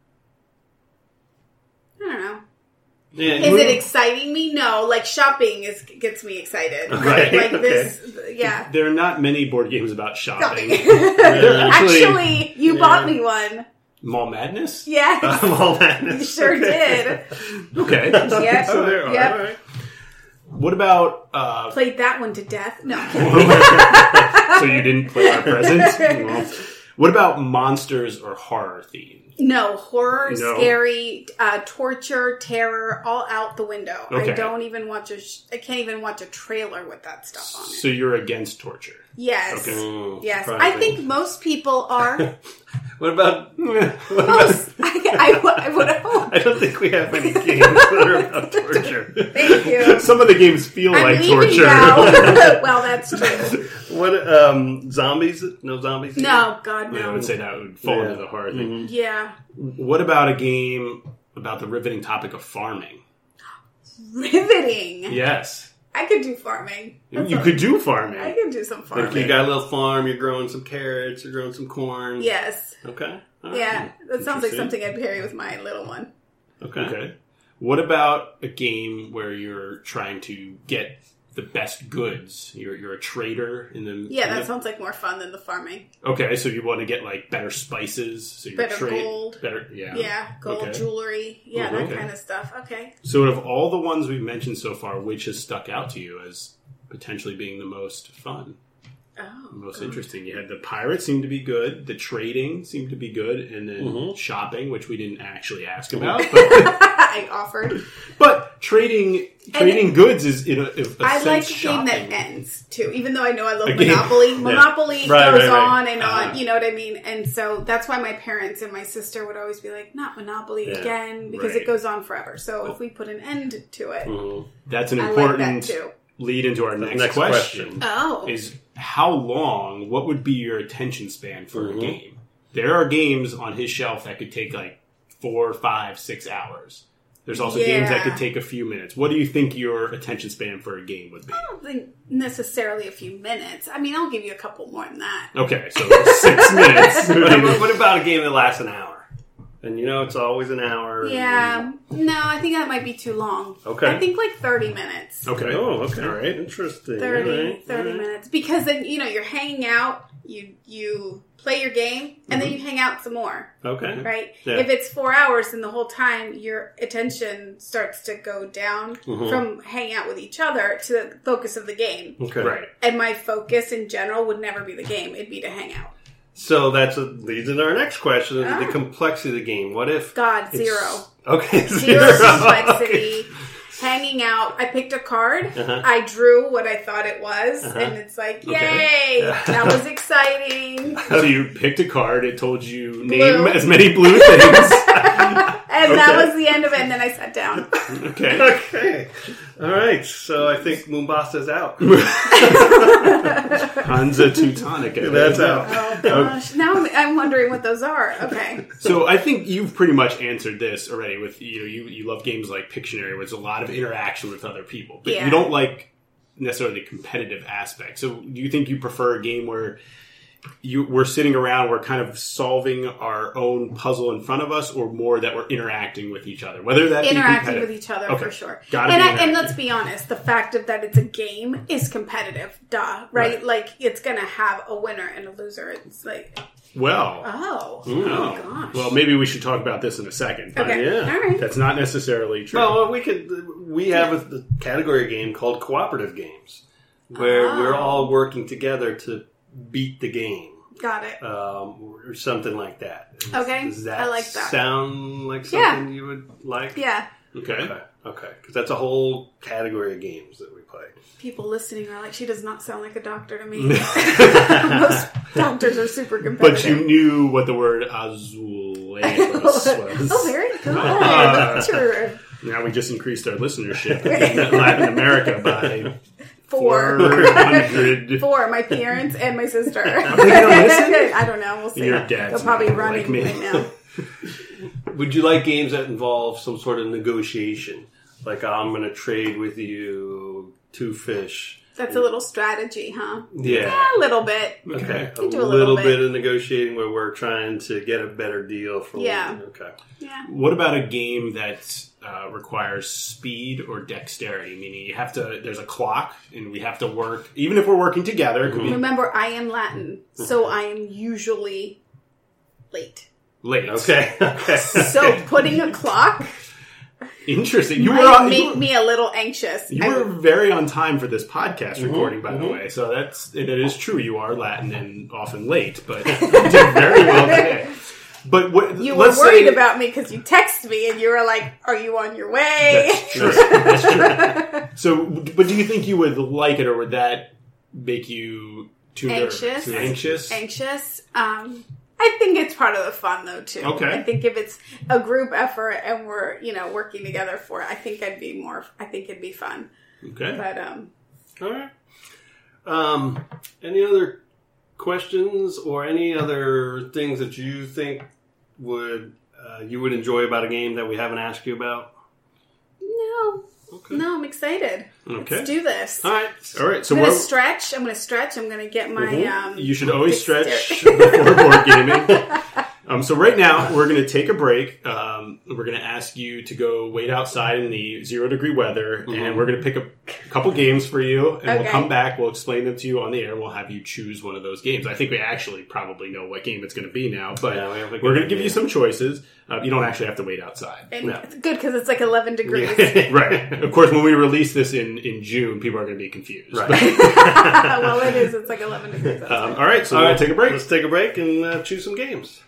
I don't know. Yeah, is it exciting me? No. Like shopping gets me excited. Right. Like this, yeah. There are not many board games about shopping. Actually, you bought me one. Mall Madness? Yes. Mall Madness. You sure did. Okay. Yep. So there are. Yep. All right. What about... Played that one to death? No. So you didn't play our present? Well, what about monsters or horror themes? No. Horror, scary, torture, terror, all out the window. Okay. I don't even watch I can't even watch a trailer with that stuff on it. So you're against torture? Yes. Okay. Yes. Surprising. I think most people are. What about? I would hope. I don't think we have any games that are about torture. Thank you. Some of the games feel like torture. Well, that's true. What? Zombies? No zombies? No, God, no. I would say that would fall into the horror thing. Mm-hmm. Yeah. What about a game about the riveting topic of farming? Riveting? Yes. I could do farming. You could do farming. I could do some farming. Like you got a little farm, you're growing some carrots, you're growing some corn. Yes. Okay. All right. Yeah. That sounds like something I'd pair with my little one. Okay. What about a game where you're trying to get the best goods? You're a trader in the... Yeah, that sounds like more fun than the farming. Okay, so you want to get like better spices, so you better gold. Better, gold jewelry. Yeah, that kind of stuff. Okay. So out of all the ones we've mentioned so far, which has stuck out to you as potentially being the most fun? Most interesting. You had the pirates seemed to be good, the trading seemed to be good, and then shopping, which we didn't actually ask about. But I offered. But trading goods is in a I sense like a shopping. game that ends too, even though I know I love Monopoly. Monopoly goes on and on, you know what I mean? And so that's why my parents and my sister would always be like, not Monopoly again, because it goes on forever. So if we put an end to it, that's an I important like that too. lead into our next question. Is how long, what would be your attention span for a game? There are games on his shelf that could take like 4, 5, 6 hours. There's also games that could take a few minutes. What do you think your attention span for a game would be? I don't think necessarily a few minutes. I mean, I'll give you a couple more than that. Okay, so 6 minutes. What about a game that lasts an hour? And you know it's always an hour. Yeah. No, I think that might be too long. Okay. I think like 30 minutes. Okay. Oh, okay. All right. Interesting. 30 minutes. Because then, you know, you're hanging out, you play your game, and then you hang out some more. Okay. Right? Yeah. If it's 4 hours, then the whole time your attention starts to go down from hanging out with each other to the focus of the game. Okay. Right. And my focus in general would never be the game. It'd be to hang out. So leads into our next question: the complexity of the game. What if zero? Okay, Zero complexity. Hanging out. I picked a card. I drew what I thought it was, and it's like, yay! That was exciting. So you picked a card. It told you name as many blue things. And that was the end of it, and then I sat down. Okay. Okay. All right. right, so I think Moombasa's out. Hansa Teutonica. That's out. Oh gosh! Now I'm wondering what those are. Okay. So I think you've pretty much answered this already. With you love games like Pictionary, where there's a lot of interaction with other people, but you don't like necessarily the competitive aspect. So do you think you prefer a game where we're sitting around, we're kind of solving our own puzzle in front of us, or more that we're interacting with each other? Whether that interacting with each other, for sure. And let's be honest, the fact of that it's a game is competitive. Duh, right? Like it's gonna have a winner and a loser. It's like, oh gosh. Well, maybe we should talk about this in a second. But okay, all right. That's not necessarily true. Well, we have a category game called cooperative games, where we're all working together to beat the game. Got it. Or something like that. Okay. Does that I like that. sound like something you would like? Yeah. Okay. Because that's a whole category of games that we play. People listening are like, she does not sound like a doctor to me. Most doctors are super competitive. But you knew what the word azuleros was. Oh, very good. Sure. Now we just increased our listenership in Latin America by 400. 4, my parents and my sister. Are they going to listen? I don't know. We'll see. Your dad's They'll probably not running like me. right now. Would you like games that involve some sort of negotiation? Like, I'm going to trade with you 2 fish. That's a little strategy, huh? Yeah. A little bit. Okay. You A do little bit of negotiating where we're trying to get a better deal from Yeah. Okay. Yeah. What about a game that requires speed or dexterity? Meaning there's a clock and we have to work, even if we're working together. It could be Remember, I am Latin, so I am usually late. late. Okay. So putting a clock Interesting. might make me a little anxious. You were very on time for this podcast recording, by the way. So it is true. You are Latin and often late, but you did very well today. But you were worried about me because you texted me and you were like, "Are you on your way?" That's true. That's true. So, but do you think you would like it, or would that make you too anxious? Anxious. I think it's part of the fun, though, too. Okay. I think if it's a group effort and we're, working together for it, I think it'd be fun. Okay. But, All right. Any other questions or any other things that you think you would enjoy about a game that we haven't asked you about? no. Okay. No, I'm excited. Okay. Let's do this. All right. So I'm going to stretch. I'm going to get my... you should always stretch dexterity. before board gaming. So right now, we're going to take a break. We're going to ask you to go wait outside in the 0-degree weather, and we're going to pick a couple games for you, and we'll come back. We'll explain them to you on the air. We'll have you choose one of those games. I think we actually probably know what game it's going to be now, but we're going to give you some choices. You don't actually have to wait outside. And it's good because it's like 11 degrees. Right. Of course, when we release this in June, people are going to be confused. Right. Well, it is. It's like 11 degrees outside. All right, so we'll take a break. Let's take a break and choose some games.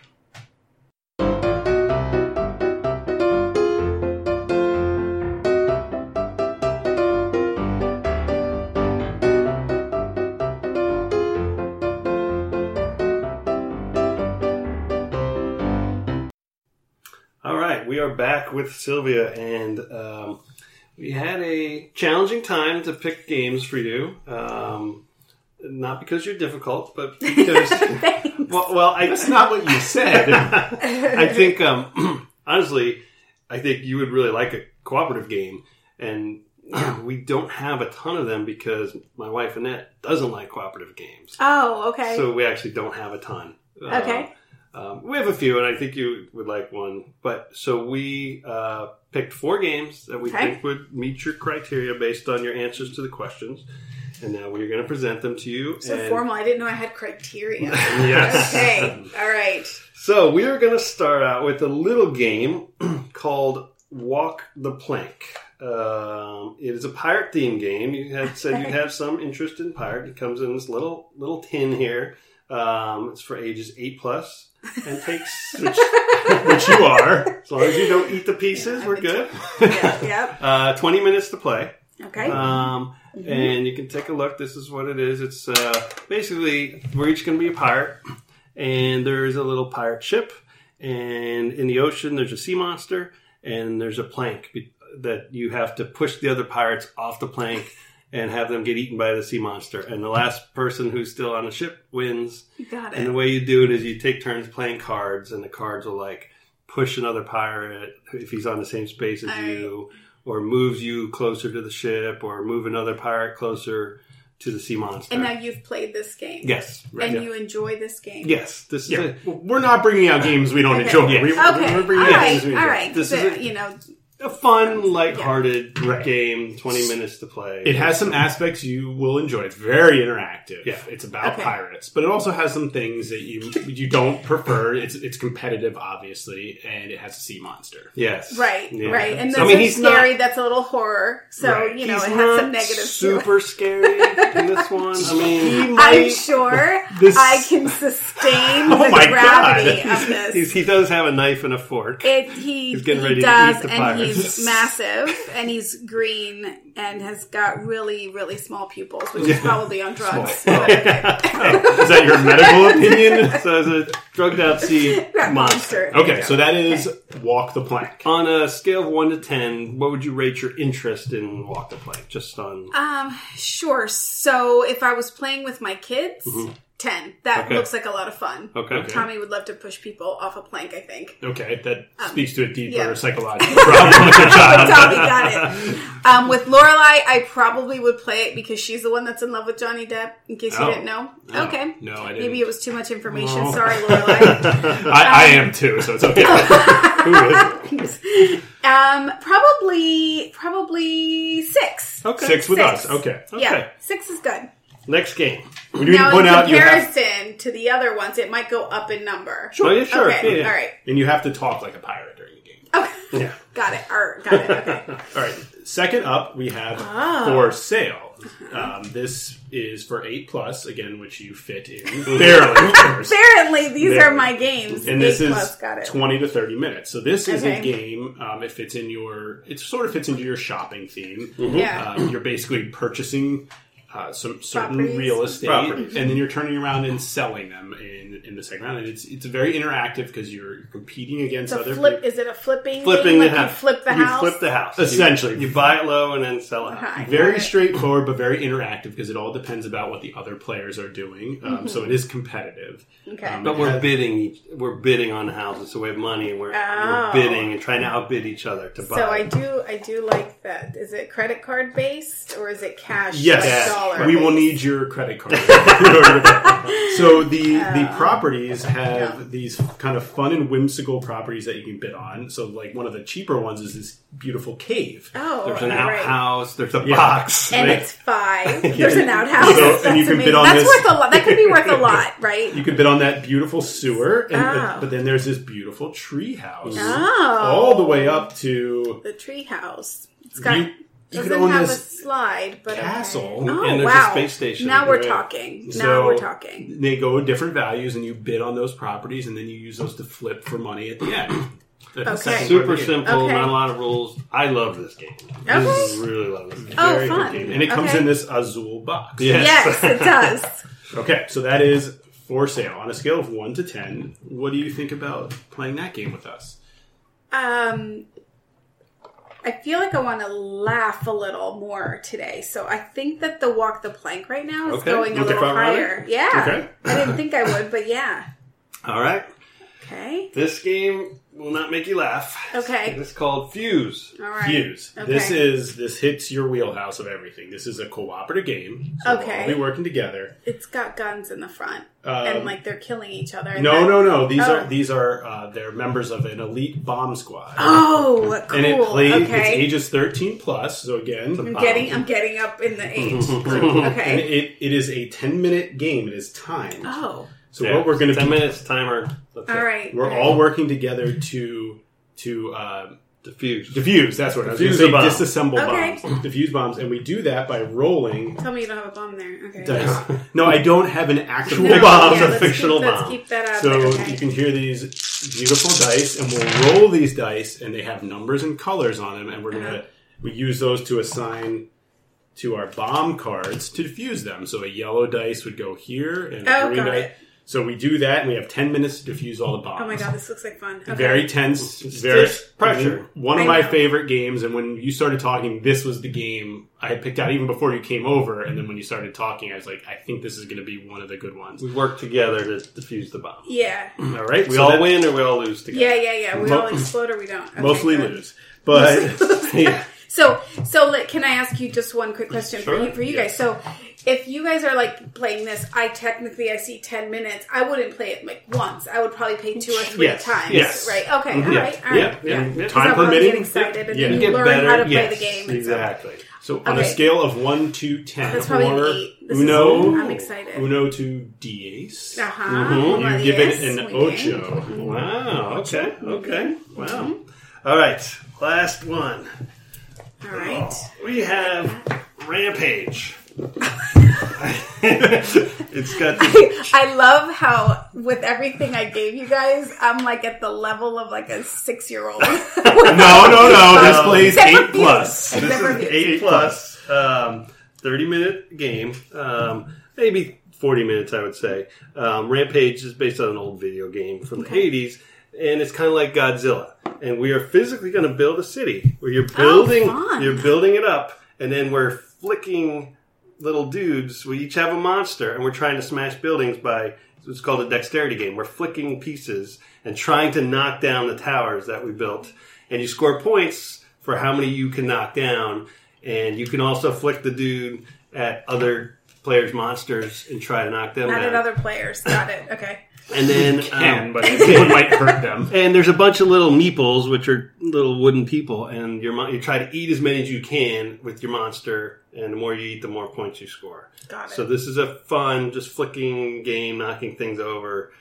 All right, we are back with Sylvia, and we had a challenging time to pick games for you. Not because you're difficult, but because That's not what you said. I think honestly, I think you would really like a cooperative game, and we don't have a ton of them because my wife Annette doesn't like cooperative games. Oh, okay. So we actually don't have a ton. Okay. We have a few, and I think you would like one. But so we picked 4 games that we think would meet your criteria based on your answers to the questions. And now we're going to present them to you. So formal. I didn't know I had criteria. Yes. Okay. All right. So we are going to start out with a little game called Walk the Plank. It is a pirate-themed game. You had said you have some interest in pirate. It comes in this little tin here. It's for ages 8+, and takes which you are. As long as you don't eat the pieces, we're good. Yep. 20 minutes to play. Okay. And you can take a look. This is what it is. It's basically we're each going to be a pirate, and there's a little pirate ship, and in the ocean there's a sea monster, and there's a plank that you have to push the other pirates off the plank and have them get eaten by the sea monster. And the last person who's still on the ship wins. You got it. And the way you do it is you take turns playing cards, and the cards will like push another pirate if he's on the same space as you, or moves you closer to the ship, or move another pirate closer to the sea monster. And now you've played this game. Yes. Right. And you enjoy this game. Yes. This is We're not bringing out games we don't enjoy. Yeah. We're bringing out games we enjoy. All right. This is a fun, lighthearted game, 20 minutes to play. It has some aspects you will enjoy. It's very interactive. Yeah. It's about pirates, but it also has some things that you don't prefer. It's competitive, obviously, and it has a sea monster. Yes. Right, Yeah. right. And So, there's scary that's a little horror. So, it has some negatives super scary in this one. I mean, I'm sure I can sustain the gravity of this. He does have a knife and a fork. He's getting ready to eat the pirates. He's massive, and he's green, and has got really, really small pupils, which is probably on drugs. Is that your medical opinion? So it's a drugged out sea monster. Okay, so that is Walk the Plank. On a scale of 1 to 10, what would you rate your interest in Walk the Plank? Just on... Sure. So if I was playing with my kids... 10. That looks like a lot of fun. Okay. Tommy would love to push people off a plank, I think. Okay, that speaks to a deeper psychological problem with your But child. Tommy got it. With Lorelai, I probably would play it because she's the one that's in love with Johnny Depp, in case you didn't know. Okay. No, I didn't. Maybe it was too much information. No. Sorry, Lorelai. I am too, so it's okay. Who is it? Probably 6. Okay. 6 with us. Okay. Yeah, 6 is good. Next game. We need now, to point in out comparison to the other ones, it might go up in number. Sure. Oh, yeah, sure. Okay. Yeah. All right. And you have to talk like a pirate during the game. Okay. Yeah. Got it. Okay. All right. Second up, we have For Sale. This is for 8+, again, which you fit in barely. Of course. Apparently, these are my games. And this 8+, is got it. 20 to 30 minutes. So this is a game. It sort of fits into your shopping theme. Yeah. You're basically purchasing some certain Properties. real estate, Properties. and then you're turning around and selling them in the second round. And it's very interactive because you're competing against other people. Is it a flipping? Flipping game? the Like house. You flip the You house. flip the house. Essentially. You buy it low and then sell it high. Very straightforward, but very interactive because it all depends about what the other players are doing. So it is competitive. Okay. But we're bidding on houses, so we have money and we're bidding and trying to outbid each other to buy. So I do like that. Is it credit card based or is it cash? Yes, like dollar we will based? need your credit card. So the properties have these kind of fun and whimsical properties that you can bid on. So like one of the cheaper ones is this beautiful cave. Oh, there's an right. outhouse, there's a box. And right? it's 5. There's an outhouse. So- and you can bid on That's this- worth a lot. That could be worth a lot, right? You could bid on that beautiful sewer, but then there's this beautiful tree house. All the way up to the tree house. It's got... you could doesn't own have a this slide, but castle. Okay. Oh, And there's wow. a space station. Now we're Right. talking. So Now we're talking. They go with different values, and you bid on those properties, and then you use those to flip for money at the end. That's the Okay. second part of Super the game. simple, Okay. not a lot of rules. I love this game. Okay. I really love this game. Oh, Very good fun. game. And it comes Okay. in this Azul box. Yeah. Yes, it does. Okay, so that is For Sale. On a scale of 1 to 10, what do you think about playing that game with us? I feel like I want to laugh a little more today, so I think that the Walk the Plank right now is going a little higher. Yeah. Okay. I didn't think I would, but yeah. All right. Okay. This game will not make you laugh. Okay. It's called Fuse. All right. Fuse. Okay. This hits your wheelhouse of everything. This is a cooperative game. So Okay. we'll all be working together. It's got guns in the front, and like they're killing each other. and No. that- These are they're members of an elite bomb squad. Oh, cool. And it plays. It's okay. ages 13+. So again, I'm getting up in the age group. and Okay. it is a 10-minute game. It is timed. Oh. So what we're going to 10 do? minutes timer. That's All it. right. We're all working together to Diffuse. defuse. That's what I was going to Defuse say. a bomb. Disassemble Okay. bombs, defuse bombs, and we do that by rolling Tell me you don't have a bomb there. Okay. dice. No, I don't have an actual No, bomb. yeah, a fictional let's bomb. keep that out So there. Okay. you can hear these beautiful dice, and we'll roll these dice, and they have numbers and colors on them, and we use those to assign to our bomb cards to defuse them. So a yellow dice would go here, and a Oh, green got dice. it. So we do that, and we have 10 minutes to defuse all the bombs. Oh my god, this looks like fun. Okay. Very tense. Very pressure. One of my favorite games, and when you started talking, this was the game I had picked out even before you came over, and then when you started talking, I was like, I think this is going to be one of the good ones. We work together to defuse the bomb. Yeah. All right? We all win or we all lose together? Yeah. We all explode or we don't. Okay, Mostly good. lose. But, yeah. So can I ask you just one quick question for you guys? So if you guys are like playing this, I see 10 minutes. I wouldn't play it like once. I would probably play 2 or 3 times. Yes. Right. Okay. Mm-hmm. All right. Yeah. Time permitting. Get excited and then you learn how to play the game. Exactly. So on a scale of 1 to 10, that's probably an 8. I'm excited. Uno to Diez. You give it an ocho. Wow. Okay. Wow. All right. Last one. All right. We have Rampage. It's got I love how with everything I gave you guys, I'm like at the level of like a 6-year-old. No. This plays 8 plus. This is 8 plus. 30-minute game. Maybe 40 minutes, I would say. Rampage is based on an old video game from the 80s. And it's kind of like Godzilla. And we are physically going to build a city where you're building it up, and then we're flicking little dudes. We each have a monster, and we're trying to smash buildings by, it's called a dexterity game. We're flicking pieces and trying to knock down the towers that we built. And you score points for how many you can knock down. And you can also flick the dude at other players' monsters and try to knock them down. Not at other players. Got it. Okay. And then but it might hurt them. And there's a bunch of little meeples, which are little wooden people, and you try to eat as many as you can with your monster, and the more you eat, the more points you score. Got it. So this is a fun, just flicking game, knocking things over.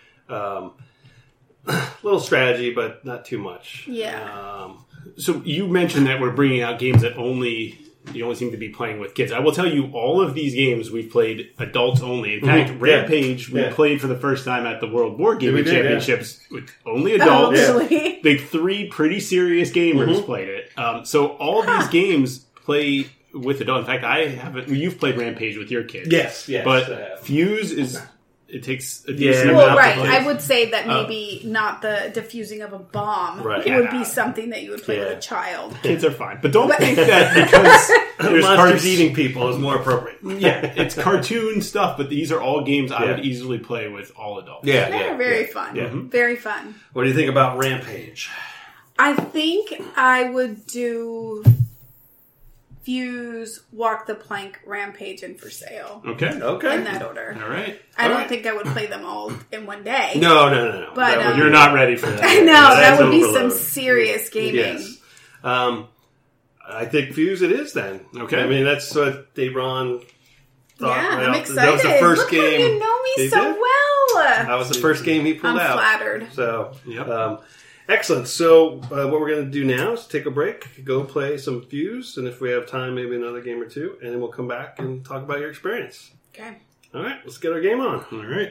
Little strategy, but not too much. Yeah. So you mentioned that we're bringing out games that you only seem to be playing with kids. I will tell you, all of these games we've played adults only. In fact, Rampage we played for the first time at the World Board Gaming Championships with only adults. Oh, really? Big 3 pretty serious gamers played it. So all of these games play with adults. In fact, you've played Rampage with your kids. Yes. But Fuse is... It takes a decent amount well, right. to play. I would say that maybe not the diffusing of a bomb. Right. It would be something that you would play with a child. Kids are fine. But don't think that because there's monsters eating people is more appropriate. Yeah, it's cartoon stuff, but these are all games I would easily play with all adults. They're very fun. Yeah. Very fun. What do you think about Rampage? I think I would do Fuse, Walk the Plank, Rampage, and For Sale. Okay. In that order. All right. I don't think I would play them all in one day. No. But you're not ready for that. No, that would be some serious gaming. Yes. I think Fuse it is then. Okay. I mean, that's what Ron thought. Yeah, I'm excited. That was the first Look game. How you know me so well. That was the first game he pulled out. I'm flattered. So, excellent. So, what we're going to do now is take a break, go play some Fuse, and if we have time, maybe another game or two, and then we'll come back and talk about your experience. Okay. All right, let's get our game on. All right.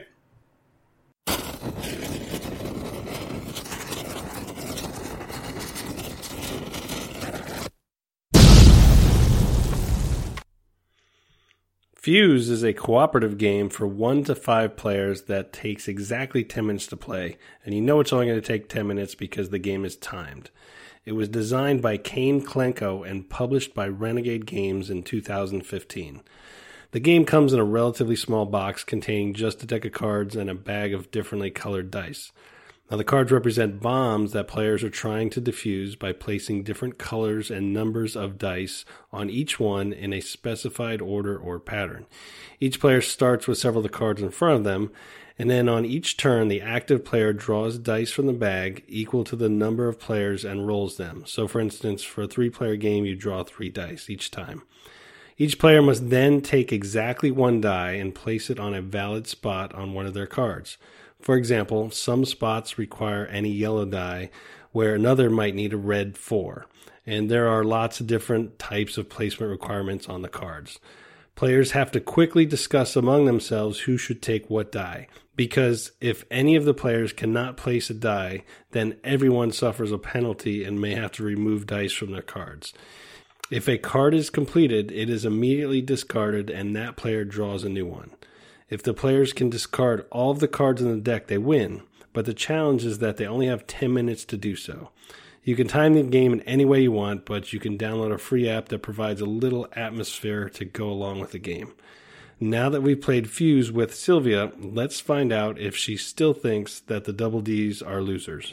Fuse is a cooperative game for 1 to 5 players that takes exactly 10 minutes to play, and you know it's only going to take 10 minutes because the game is timed. It was designed by Kane Klenko and published by Renegade Games in 2015. The game comes in a relatively small box containing just a deck of cards and a bag of differently colored dice. Now, the cards represent bombs that players are trying to defuse by placing different colors and numbers of dice on each one in a specified order or pattern. Each player starts with several of the cards in front of them, and then on each turn, the active player draws dice from the bag equal to the number of players and rolls them. So, for instance, for a 3-player game, you draw 3 dice each time. Each player must then take exactly 1 die and place it on a valid spot on one of their cards. For example, some spots require any yellow die, where another might need a red 4. And there are lots of different types of placement requirements on the cards. Players have to quickly discuss among themselves who should take what die, because if any of the players cannot place a die, then everyone suffers a penalty and may have to remove dice from their cards. If a card is completed, it is immediately discarded and that player draws a new one. If the players can discard all of the cards in the deck, they win. But the challenge is that they only have 10 minutes to do so. You can time the game in any way you want, but you can download a free app that provides a little atmosphere to go along with the game. Now that we've played Fuse with Sylvia, let's find out if she still thinks that the Double Ds are losers.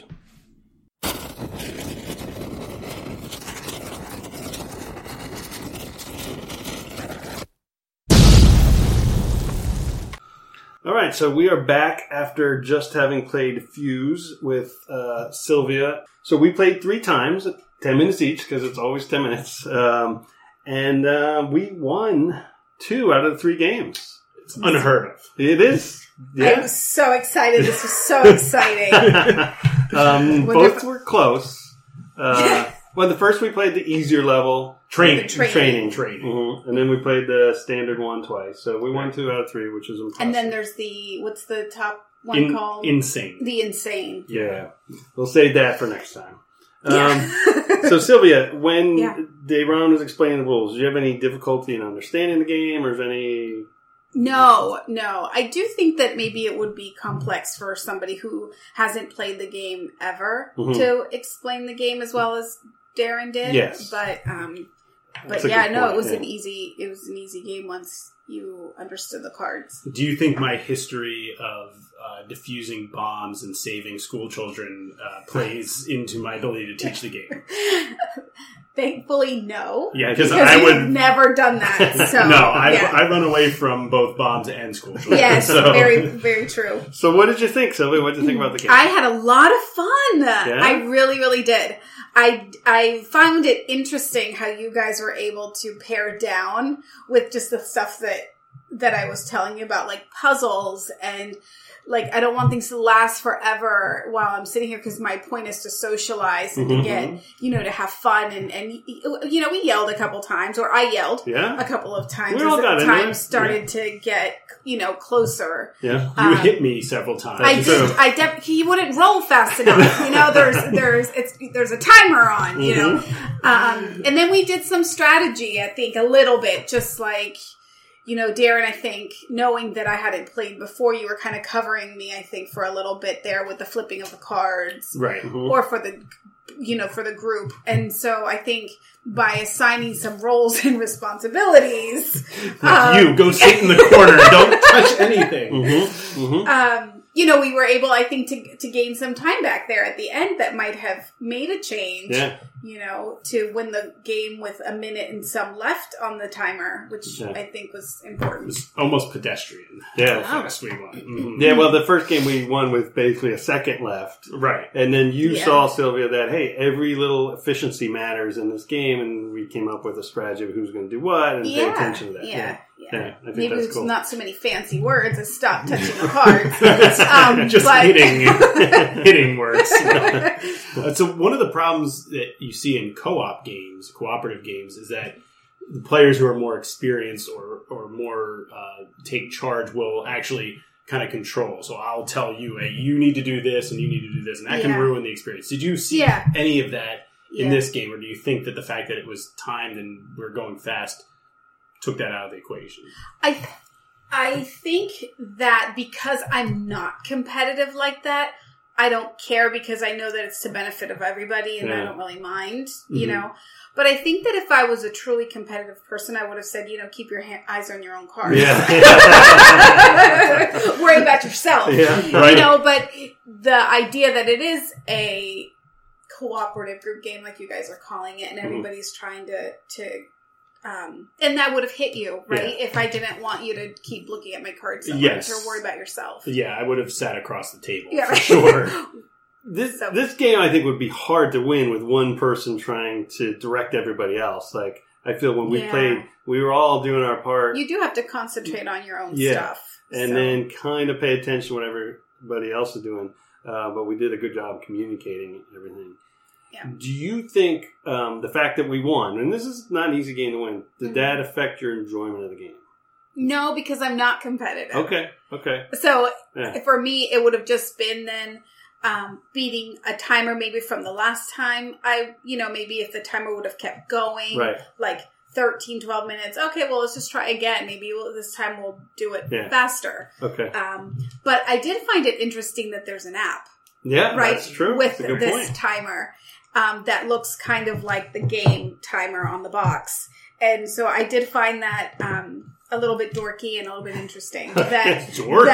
All right, so we are back after just having played Fuse with Sylvia. So we played 3 times, 10 minutes each, because it's always 10 minutes. And we won 2 out of the 3 games. It's unheard of. It is. Yeah. I was so excited. This was so exciting. Both were close. Well, the first we played the easier level. Training. Mm-hmm. And then we played the standard one twice. So we won 2 out of 3, which is impressive. And then there's what's the top one called? Insane. The Insane. Yeah. We'll save that for next time. So Sylvia, when Dayron was explaining the rules, did you have any difficulty in understanding the game, or is any... No. I do think that maybe it would be complex for somebody who hasn't played the game ever to explain the game as well as Darren did. Yes. But yeah, no, it was an easy game once you understood the cards. Do you think my history of diffusing bombs and saving school children plays into my ability to teach the game? Thankfully, no. Yeah, because I would have never done that. So no, I run away from both bombs and school children. Yes, so. very, very true. So, what did you think, Sylvia? What did you think about the game? I had a lot of fun. Yeah? I really, really did. I found it interesting how you guys were able to pare down with just the stuff that I was telling you about, like puzzles and. Like, I don't want things to last forever while I'm sitting here because my point is to socialize and to get, to have fun. And we yelled a couple times, or I yelled a couple of times we all got as time started to get, closer. Yeah. You hit me several times. I did. He wouldn't roll fast enough. There's a timer on, and then we did some strategy, I think, a little bit, just like... Darren, I think, knowing that I hadn't played before, you were kind of covering me, I think, for a little bit there with the flipping of the cards. Right. Mm-hmm. Or for the group. And so I think by assigning some roles and responsibilities... you, go sit in the corner. Don't touch anything. Mm-hmm. Mm-hmm. We were able, I think, to gain some time back there at the end that might have made a change, to win the game with a minute and some left on the timer, which I think was important. It was almost pedestrian. Yeah. How fast we won. Mm-hmm. Yeah, well, the first game we won with basically a second left. Right. And then you saw, Sylvia, that, hey, every little efficiency matters in this game, and we came up with a strategy of who's going to do what and pay attention to that. Yeah. I think maybe that's it's cool. not so many fancy words as stop touching the cards. Hitting words. So one of the problems that you see in co-op games, cooperative games, is that the players who are more experienced or more take charge will actually kind of control. So I'll tell you, hey, you need to do this and you need to do this, and that can ruin the experience. Did you see any of that in this game, or do you think that the fact that it was timed and we're going fast took that out of the equation? I think that because I'm not competitive like that, I don't care because I know that it's to benefit of everybody and I don't really mind, But I think that if I was a truly competitive person, I would have said, keep your eyes on your own cards. Yeah. Worry about yourself. Yeah, right. But the idea that it is a cooperative group game, like you guys are calling it, and everybody's trying to and that would have hit you, right? Yeah. If I didn't want you to keep looking at my cards so Yes. much or worry about yourself. Yeah, I would have sat across the table Yeah. for sure. This game, I think, would be hard to win with one person trying to direct everybody else. Like, I feel when we played, we were all doing our part. You do have to concentrate on your own stuff. And then kind of pay attention to what everybody else is doing. But we did a good job communicating everything. Yeah. Do you think the fact that we won, and this is not an easy game to win, did that affect your enjoyment of the game? No, because I'm not competitive. Okay. So for me, it would have just been then beating a timer maybe from the last time. Maybe if the timer would have kept going, like 13, 12 minutes. Okay, well, let's just try again. Maybe this time we'll do it faster. Okay. But I did find it interesting that there's an app. Yeah, right, that's true. with that's this timer that looks kind of like the game timer on the box. And so I did find that a little bit dorky and a little bit interesting. That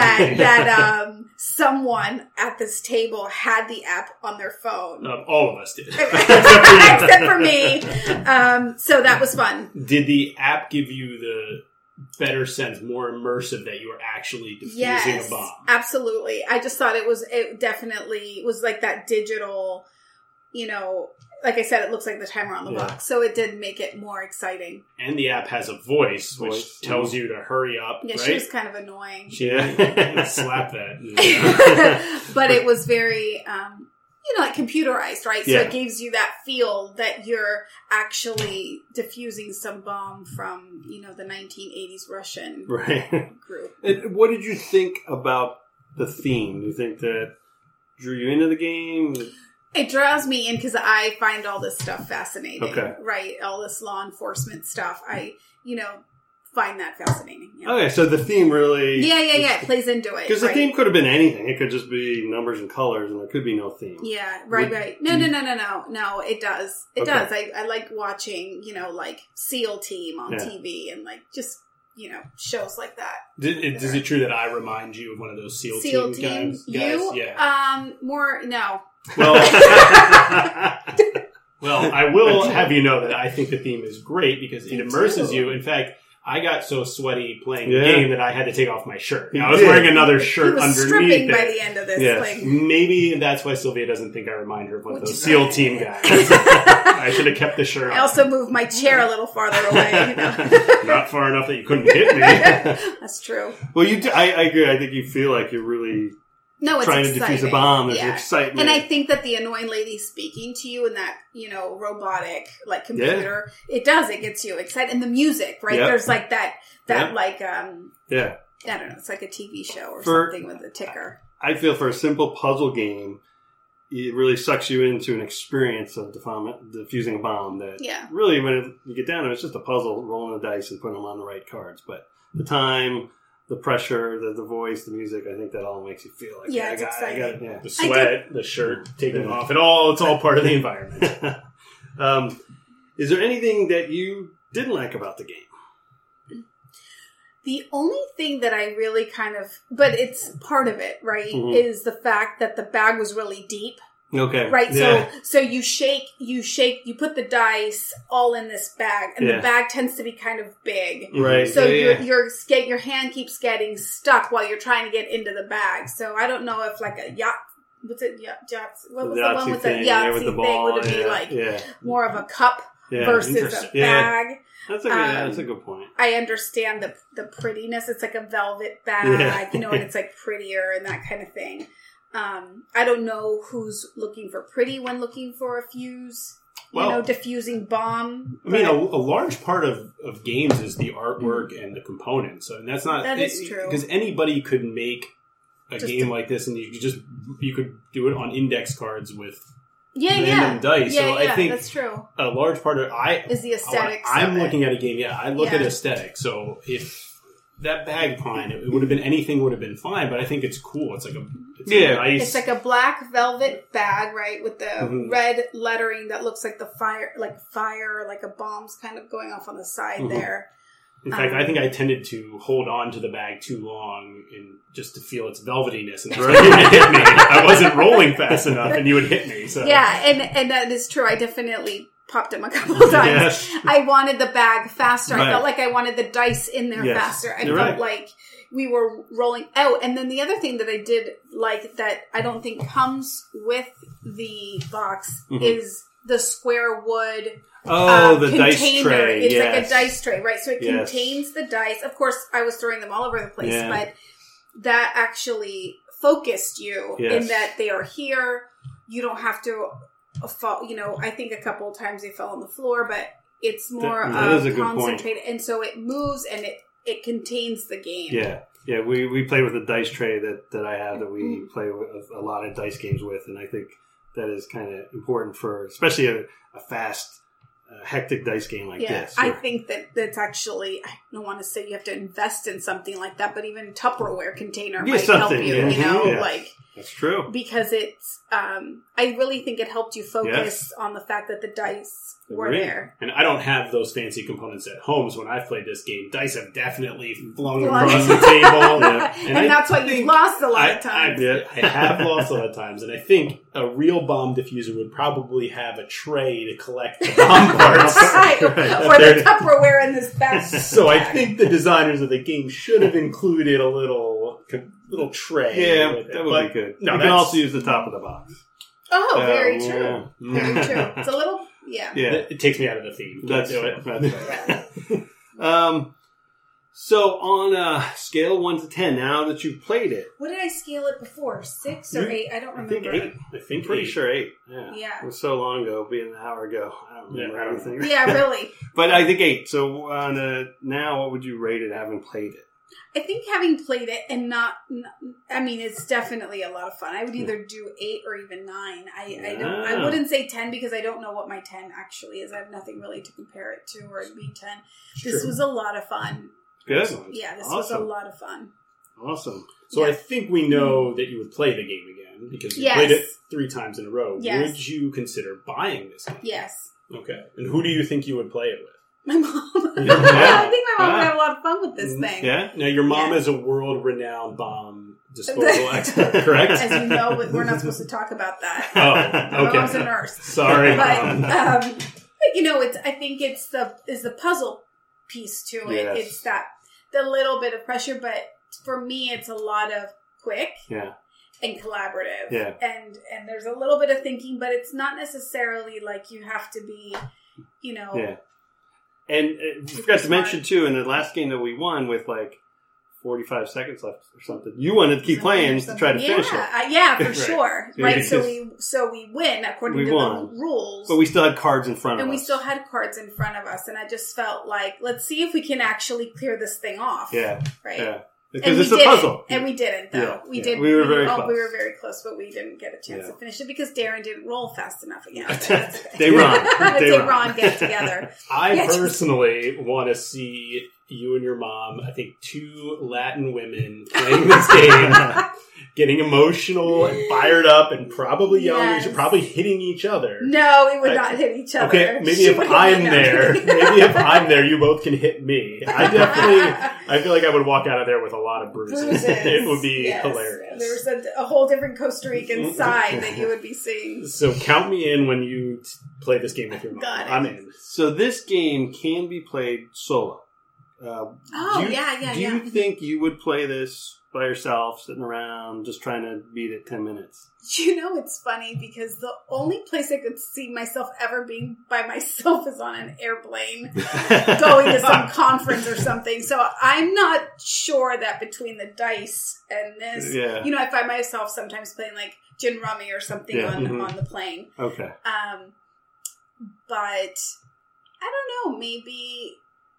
someone at this table had the app on their phone. All of us did. Except for me. So that was fun. Did the app give you the better sense, more immersive, that you were actually defusing a bomb? Absolutely. I just thought it definitely was like that digital, like I said, it looks like the timer on the box. So it did make it more exciting. And the app has a voice which tells you to hurry up. Yeah, right? she was kind of annoying. Slap that. But it was very, like computerized, right? So it gives you that feel that you're actually diffusing some bomb from, the 1980s Russian group. And what did you think about the theme? Do you think that drew you into the game? It draws me in because I find all this stuff fascinating. Okay. Right? All this law enforcement stuff. I, find that fascinating. Yeah. Okay, so the theme really... Yeah, it plays into it. Because the theme could have been anything. It could just be numbers and colors, and there could be no theme. Yeah, right. No, it does. It does. I like watching, like SEAL Team on TV and, just, shows like that. Is it true that I remind you of one of those SEAL Team guys? You? Yeah. More, no. Well, I will have you know that I think the theme is great because it immerses you. In fact, I got so sweaty playing the game that I had to take off my shirt. I was wearing another shirt underneath stripping by the end of this thing. Maybe that's why Sylvia doesn't think I remind her of one of those SEAL Team guys. I should have kept the shirt on. I also moved my chair a little farther away. Not far enough that you couldn't hit me. That's true. Well, you do, I agree. I think you feel like you're really... it's trying exciting. to defuse a bomb. There's excitement. And I think that the annoying lady speaking to you in that, robotic, computer, it gets you excited. And the music, right? Yep. There's like that Yeah. I don't know, it's like a TV show or something with a ticker. I feel for a simple puzzle game, it really sucks you into an experience of defusing a bomb that really, when you get down to it, it's just a puzzle, rolling the dice and putting them on the right cards. But the time... the pressure, the voice, the music, I think that all makes you feel like it's exciting. The sweat, the shirt taking off, it's all part of the environment. Is there anything that you didn't like about the game? The only thing that I really but it's part of it, right, is the fact that the bag was really deep. Okay. Right. So you put the dice all in this bag, and the bag tends to be kind of big. Right. So your hand keeps getting stuck while you're trying to get into the bag. So I don't know if like a yacht. What's it? What was the one with the Yahtzee with the thing? ball, Would it be more of a cup versus a bag? That's a good point. I understand the prettiness. It's like a velvet bag, and it's like prettier and that kind of thing. I don't know who's looking for pretty when looking for a fuse. Diffusing bomb. I mean, a large part of games is the artwork and the components. I mean, that is true. Because anybody could make a game like this, and you could do it on index cards with random dice. I think that's true. A large part of is the aesthetics. I'm looking at a game. Yeah, I look at aesthetics. So if that bag fine, it would have been anything would have been fine. But I think it's cool. It's like nice. It's like a black velvet bag, right, with the red lettering that looks like fire, like a bomb's kind of going off on the side there. In fact, I think I tended to hold on to the bag too long and just to feel its velvetiness, and that's when you would hit me. I wasn't rolling fast enough, and you would hit me. So and that is true. I definitely popped him a couple of times. Yes. I wanted the bag faster. Right. I felt like I wanted the dice in there faster. I felt like we were rolling out. And then the other thing that I did like that I don't think comes with the box is the square wood the container. dice tray. It's like a dice tray, right? So it contains the dice. Of course, I was throwing them all over the place, but that actually focused you in that they are here. You don't have to fall. I think a couple of times they fell on the floor, but it's more concentrated, and so it moves and it contains the game. Yeah. We play with a dice tray that I have that we play with a lot of dice games with, and I think that is kind of important for especially a fast hectic dice game like this. I think that's actually, I don't want to say you have to invest in something like that, but even Tupperware container might help you, like... That's true. Because it's, I really think it helped you focus on the fact that the dice were there. And I don't have those fancy components at home, so when I've played this game, dice have definitely flown across the table. And that's why you've lost a lot of times. I have lost a lot of times, and I think a real bomb diffuser would probably have a tray to collect the bomb parts. Right. Or the Tupperware in this bag. So I think the designers of the game should have included a little tray. Yeah, that would be good. No, you can also use the top of the box. Oh, very true. Very true. It's a little, yeah. It takes me out of the theme. That's right. So on a scale of 1 to 10, now that you've played it, what did I scale it before? 6 or 8? I don't remember. I think pretty 8. Sure 8. Yeah. It was so long ago, being an hour ago. I don't remember anything. Yeah, really. But I think 8. So on now, what would you rate it having played it? I think having played it and it's definitely a lot of fun. I would either do 8 or even 9. I wouldn't say 10 because I don't know what my 10 actually is. I have nothing really to compare it to, or it'd be 10. This was a lot of fun. Good. Yeah, this was a lot of fun. Awesome. So I think we know that you would play the game again because you played it 3 times in a row. Yes. Would you consider buying this game? Yes. Okay. And who do you think you would play it with? My mom. I think my mom would have a lot of fun with this thing. Yeah. Now, your mom is a world-renowned bomb disposal expert, correct? As you know, we're not supposed to talk about that. Oh, okay. My mom's a nurse. Sorry, but I think it's the puzzle piece to it. Yes. It's the little bit of pressure, but for me, it's a lot of quick. Yeah. And collaborative. Yeah. And there's a little bit of thinking, but it's not necessarily like you have to be, Yeah. And we forgot to mention, too, in the last game that we won with, 45 seconds left or something, you wanted to keep playing to try to finish it. For sure. Right? So we win according to the rules. But we still had cards in front of us. And we still had cards in front of us. And I just felt like, let's see if we can actually clear this thing off. Yeah. Right? Yeah. Because it's a puzzle. And we didn't, though. Yeah. We were very close. We were very close, but we didn't get a chance to finish it because Darren didn't roll fast enough again. They run. They run get together. I personally want to see you and your mom, I think 2 Latin women playing this game, getting emotional and fired up and probably yelling, probably hitting each other. No, we would not hit each other. Okay, maybe if I'm there, you both can hit me. I feel like I would walk out of there with a lot of bruises. It would be hilarious. There's a whole different Costa Rican side that you would be seeing. So count me in when you play this game with your mom. I'm in. So this game can be played solo. Do you think you would play this by yourself, sitting around, just trying to beat it 10 minutes? It's funny because the only place I could see myself ever being by myself is on an airplane going to some conference or something. So I'm not sure that between the dice and this, I find myself sometimes playing like gin rummy or something on the plane. Okay. But I don't know, maybe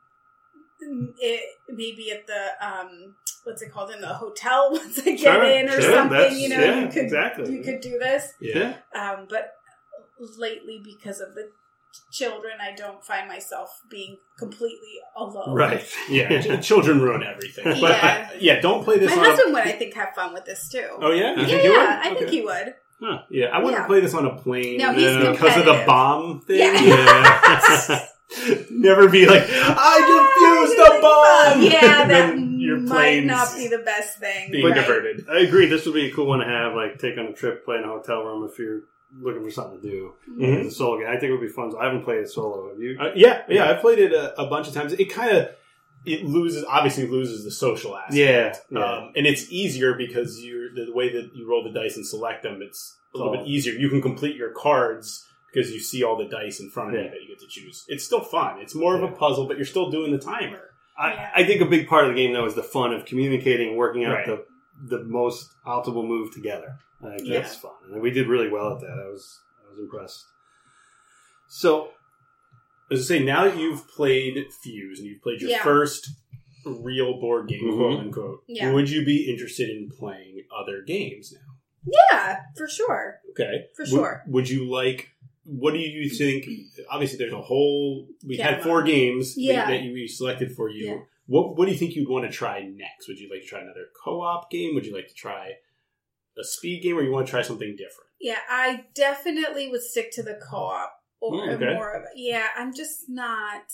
at the what's it called, in the hotel once I get in or something, you could do this. Yeah. But lately, because of the children, I don't find myself being completely alone. Right. Yeah. Children ruin everything. But don't play this. My husband would, I think, have fun with this too. Oh yeah. I think he would. Huh. Yeah, I wouldn't play this on a plane because of the bomb thing. Yeah. Never be like, I defused a bomb! Yeah, that might not be the best thing. Being diverted. I agree. This would be a cool one to have, take on a trip, play in a hotel room if you're looking for something to do. Mm-hmm. It's a solo game. I think it would be fun. So I haven't played it solo. Have you? Yeah. I've played it a bunch of times. It obviously loses the social aspect. Yeah. And it's easier because the way that you roll the dice and select them, it's a little bit easier. You can complete your cards because you see all the dice in front of you that you get to choose. It's still fun. It's more of a puzzle, but you're still doing the timer. I think a big part of the game, though, is the fun of communicating, working out the most optimal move together. I think that's fun. And we did really well at that. I was impressed. So, as I say, now that you've played Fuse and you've played your first real board game, quote unquote, would you be interested in playing other games now? Yeah, for sure. Okay. For sure. Would you like what do you think? Obviously, there's a whole. We Yeah. had 4 games Yeah. that we selected for you. Yeah. What do you think you'd want to try next? Would you like to try another co-op game? Would you like to try a speed game, or you want to try something different? Yeah, I definitely would stick to the co-op or Okay. more of. Yeah, I'm just not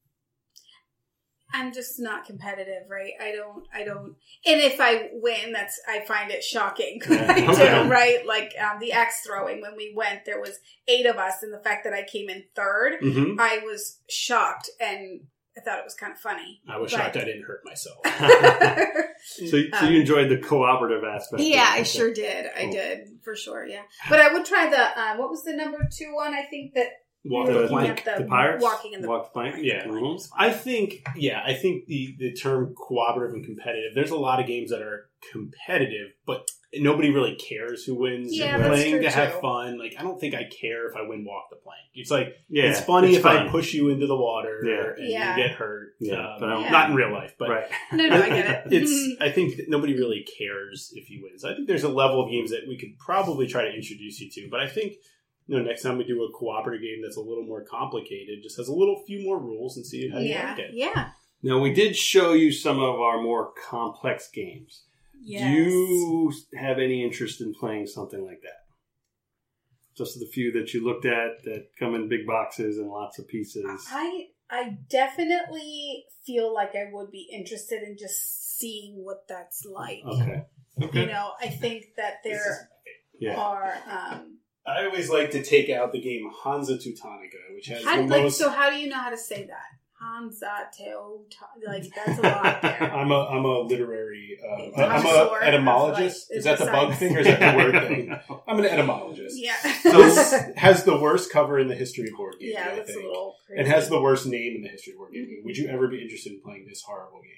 competitive, right? I don't. And if I win, I find it shocking. I Okay. do, right? Like the axe throwing. When we went, there was 8 of us, and the fact that I came in 3rd, Mm-hmm. I was shocked, and I thought it was kind of funny. I was shocked I didn't hurt myself. So you enjoyed the cooperative aspect. Yeah, of it. I sure did. I Cool. did, for sure, yeah. But I would try the, what was the number 2 one? I think that Walk we were the looking plank. at The Pirates? Walking in the Walk the plank? Yeah. Mhm. I think the term cooperative and competitive, there's a lot of games that are competitive, but nobody really cares who wins. Yeah, You're that's playing true, to have too. fun. Like, I don't think I care if I win Walk the Plank. It's like, Yeah, it's funny if fun. I push you into the water Yeah. and Yeah. you get hurt. Yeah, but I don't- Not in real life, but Right. No, I get it. I think that nobody really cares if you win. So I think there's a level of games that we could probably try to introduce you to. But I think, next time we do a cooperative game that's a little more complicated, just has a few more rules and see how you Yeah, like it. yeah. Now, we did show you some of our more complex games. Yes. Do you have any interest in playing something like that? Just the few that you looked at that come in big boxes and lots of pieces. I definitely feel like I would be interested in just seeing what that's like. Okay. I think that there Yeah. are. I always like to take out the game Hansa Teutonica, which has So how do you know how to say that? Hansa Teutonica, like that's a lot there. I'm a literary. I'm Connoisseur an etymologist. of, Is that the bug science. thing or is that the word thing? I'm an etymologist. Yeah. So it has the worst cover in the history of board gaming. Yeah, I that's a think. little crazy. It has the worst name in the history of board gaming. Would you ever be interested in playing this horrible game?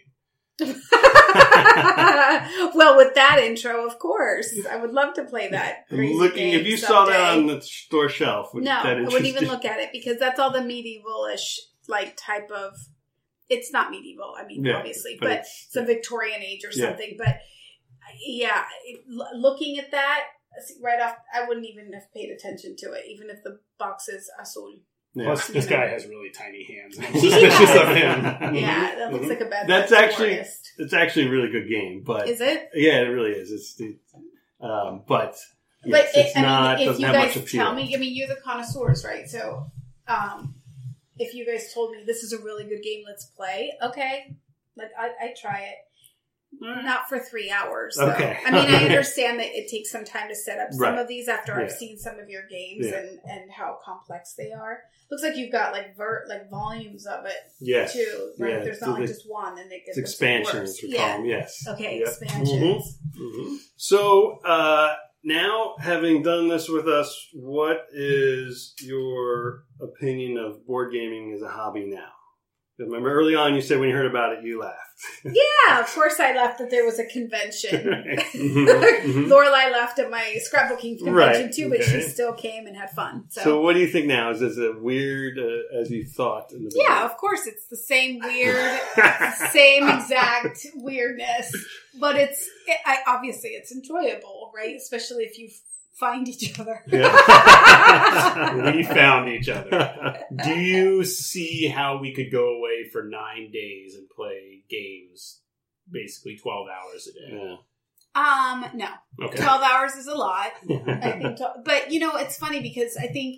Well, with that intro, of course, I would love to play that. Crazy Looking, game if you saw that someday. on the store shelf, would No, that I interest wouldn't even you? look at it because that's all the medievalish type of. It's not medieval, I mean, Yeah, obviously, but but it's- it's a Victorian age or Yeah. something. But yeah, looking at that right off, I wouldn't even have paid attention to it, even if the box is azul. Yeah. Plus, this guy has really tiny hands. I'm He suspicious does. of him. Yeah, that looks like a bad. That's pencil actually artist. it's actually a really good game, but Is it? yeah, it really is. But But yes, it's I not. mean, if Doesn't you have much guys appeal. tell me, I mean, you're the connoisseurs, right? So, if you guys told me this is a really good game, let's play. Okay, I'd try it. Not for 3 hours, though. Okay. I mean, I understand that it takes some time to set up some Right. of these after I've Yeah. seen some of your games Yeah. and how complex they are. Looks like you've got volumes of it Yes. too, right? Yeah. There's So not like the- just one, and it It's gets expansions. worse. We call them. Yes. Okay, Yep. expansions. Mhm. So now, having done this with us, what is your opinion of board gaming as a hobby now? Remember, early on, you said when you heard about it, you laughed. Yeah, of course I laughed that there was a convention. Mhm. Lorelai laughed at my scrapbooking convention Right, too, but okay. she still came and had fun. So, what do you think now? Is this as weird as you thought? In the beginning? Yeah, of course it's the same weird, same exact weirdness, but obviously it's enjoyable, right? Especially if you find each other. Yeah. We found each other. Do you see how we could go away for 9 days and play games basically 12 hours a day? Yeah. No. Okay. 12 hours is a lot. I think, but it's funny because I think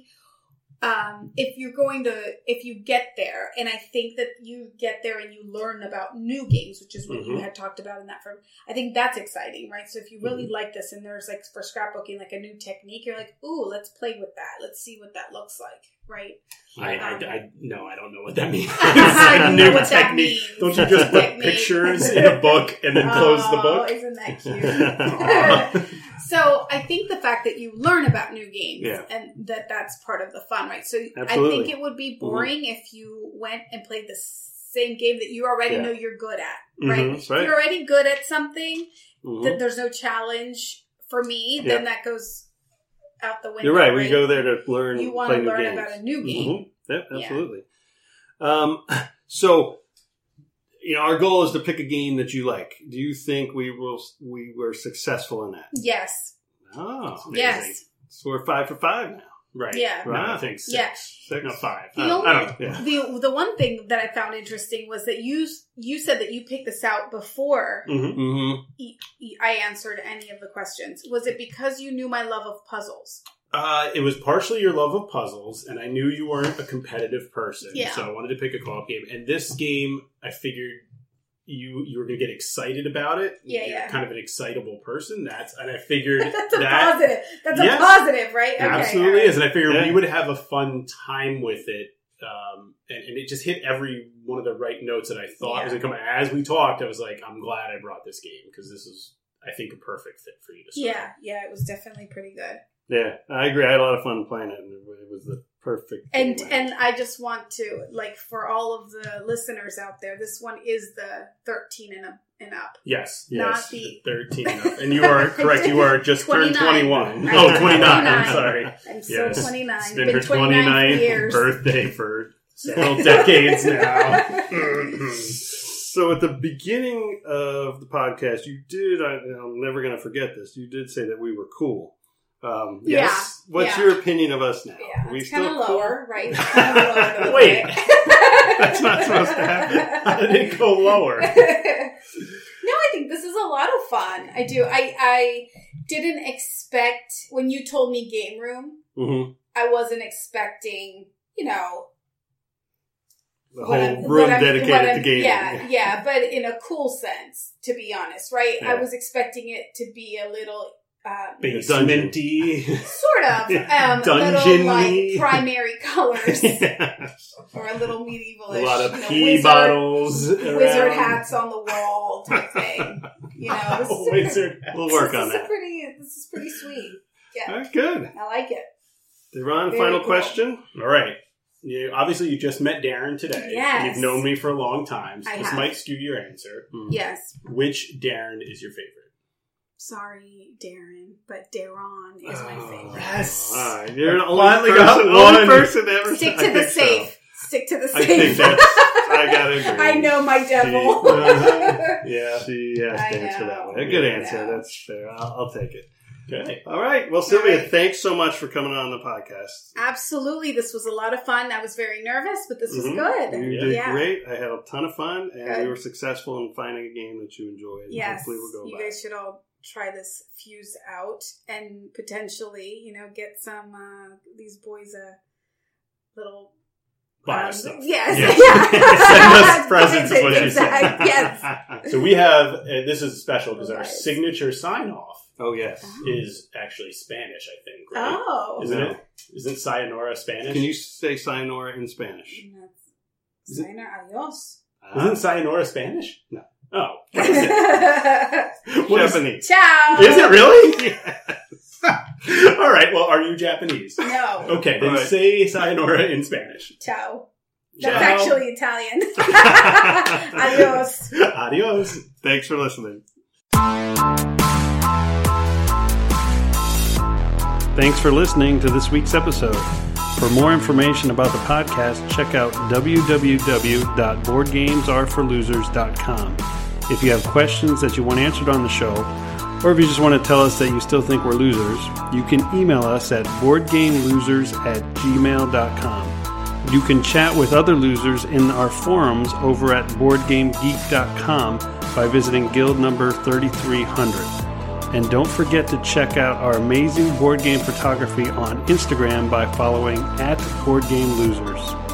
if you get there, and I think that you get there and you learn about new games, which is what you had talked about in that firm, I think that's exciting, right? So if you really like this and there's for scrapbooking, a new technique, you're like, ooh, let's play with that. Let's see what that looks like, right? No, I don't know what that means. I don't know New what that technique. means. Don't you just put Technique. pictures in a book and then close the book? Isn't that cute? So I think the fact that you learn about new games Yeah. and that's part of the fun, right? So Absolutely. I think it would be boring if you went and played the same game that you already Yeah. know you're good at, right? Mhm, right. If you're already good at something, Mhm. that there's no challenge for me, Yeah. then that goes out the window. You're right. We go there to learn. You want play to new learn games. about a new game. Mhm. Yep, absolutely. So, our goal is to pick a game that you like. Do you think we were successful in that? Yes. Oh, Yes. So we're 5 for 5 now. Right. Yeah. No, I think 6. Yeah. 6? No, 5. The I don't know. the one thing that I found interesting was that you said that you picked this out before I answered any of the questions. Was it because you knew my love of puzzles? It was partially your love of puzzles, and I knew you weren't a competitive person, Yeah. so I wanted to pick a co-op game. And this game, I figured you were going to get excited about it. Yeah, You're yeah. kind of an excitable person. And I figured That's a that positive. That's Yes. a positive, right? Okay, absolutely all right. is, and I figured Yeah. we would have a fun time with it. And it just hit every one of the right notes that I thought was going to come. As we talked, I was like, I'm glad I brought this game because this is, I think, a perfect fit for you to start. Yeah, it was definitely pretty good. Yeah, I agree. I had a lot of fun playing it, and it was the perfect And game. and I just want to, like, for all of the listeners out there, this one is the 13 and up. Yes, Not the 13 and up. And you are correct. You are just turned 29. 21. I'm Oh, 29. 29. I'm sorry. I'm so Yes. 29. It's been her 29 29th years. birthday for several decades now. So at the beginning of the podcast, you did, I'm never going to forget this, you did say that we were cool. Yes. What's yeah. your opinion of us now? Yeah, Are we it's kind still of cool? lower, right? It's kind of lower than Wait. That's not supposed to happen. How did it go lower? No, I think this is a lot of fun. I do. I didn't expect, when you told me game room, Mm-hmm. I wasn't expecting, The what whole I'm- room what I'm- dedicated what to I'm- gaming. Yeah, but in a cool sense, to be honest, right? Yeah. I was expecting it to be a little, Basementy. sort of, little Dungeon-y. like primary colors, Yes. or a little medievalish, A lot of pea wizard, bottles. wizard around. hats on the wall type thing. This is Wizard. We'll work on that. This is pretty sweet. Yeah, All right, good. I like it. Deron, Very final cool. question? All right. Obviously, you just met Darren today. Yes. You've known me for a long time. So I this have. might skew your answer. Yes. Which Darren is your favorite? Sorry, Darren, but Daron is my favorite. Yes. All right. You're the Finally only got person, one. only person ever. Stick I to the think so. safe. Stick to the I think safe. that's. I gotta agree. I know my devil. Yeah. She has I to answer know. that one. A good I answer. know. That's fair. I'll take it. Okay. All right. Well, Sylvia, All right. thanks so much for coming on the podcast. Absolutely. This was a lot of fun. I was very nervous, but this was Mhm. good. You did Yeah. great. I had a ton of fun, and Good. we were successful in finding a game that you enjoyed. and Yes. Hopefully we'll go You back. guys should all try this Fuse out and potentially, get some, these boys a little... Buy us stuff. Yes. Send us presents is what you Exact- said. Yes. So we have, and this is special because our Nice. signature sign-off Oh, yes. is actually Spanish, I think, right? Oh. Isn't No. it? Isn't sayonara Spanish? Can you say sayonara in Spanish? Is it- Sayonara, adios. Isn't sayonara Spanish? No. Oh. What is it? What is- Japanese. Ciao. Is it really? All right. Well, are you Japanese? No. Okay, then All right. say sayonara in Spanish. Ciao. Ciao. That's actually Italian. Adios. Adios. Thanks for listening. Thanks for listening to this week's episode. For more information about the podcast, check out www.boardgamesareforlosers.com. If you have questions that you want answered on the show, or if you just want to tell us that you still think we're losers, you can email us at boardgamelosers@gmail.com. You can chat with other losers in our forums over at BoardGameGeek.com by visiting guild number 3300. And don't forget to check out our amazing board game photography on Instagram by following @BoardGameLosers.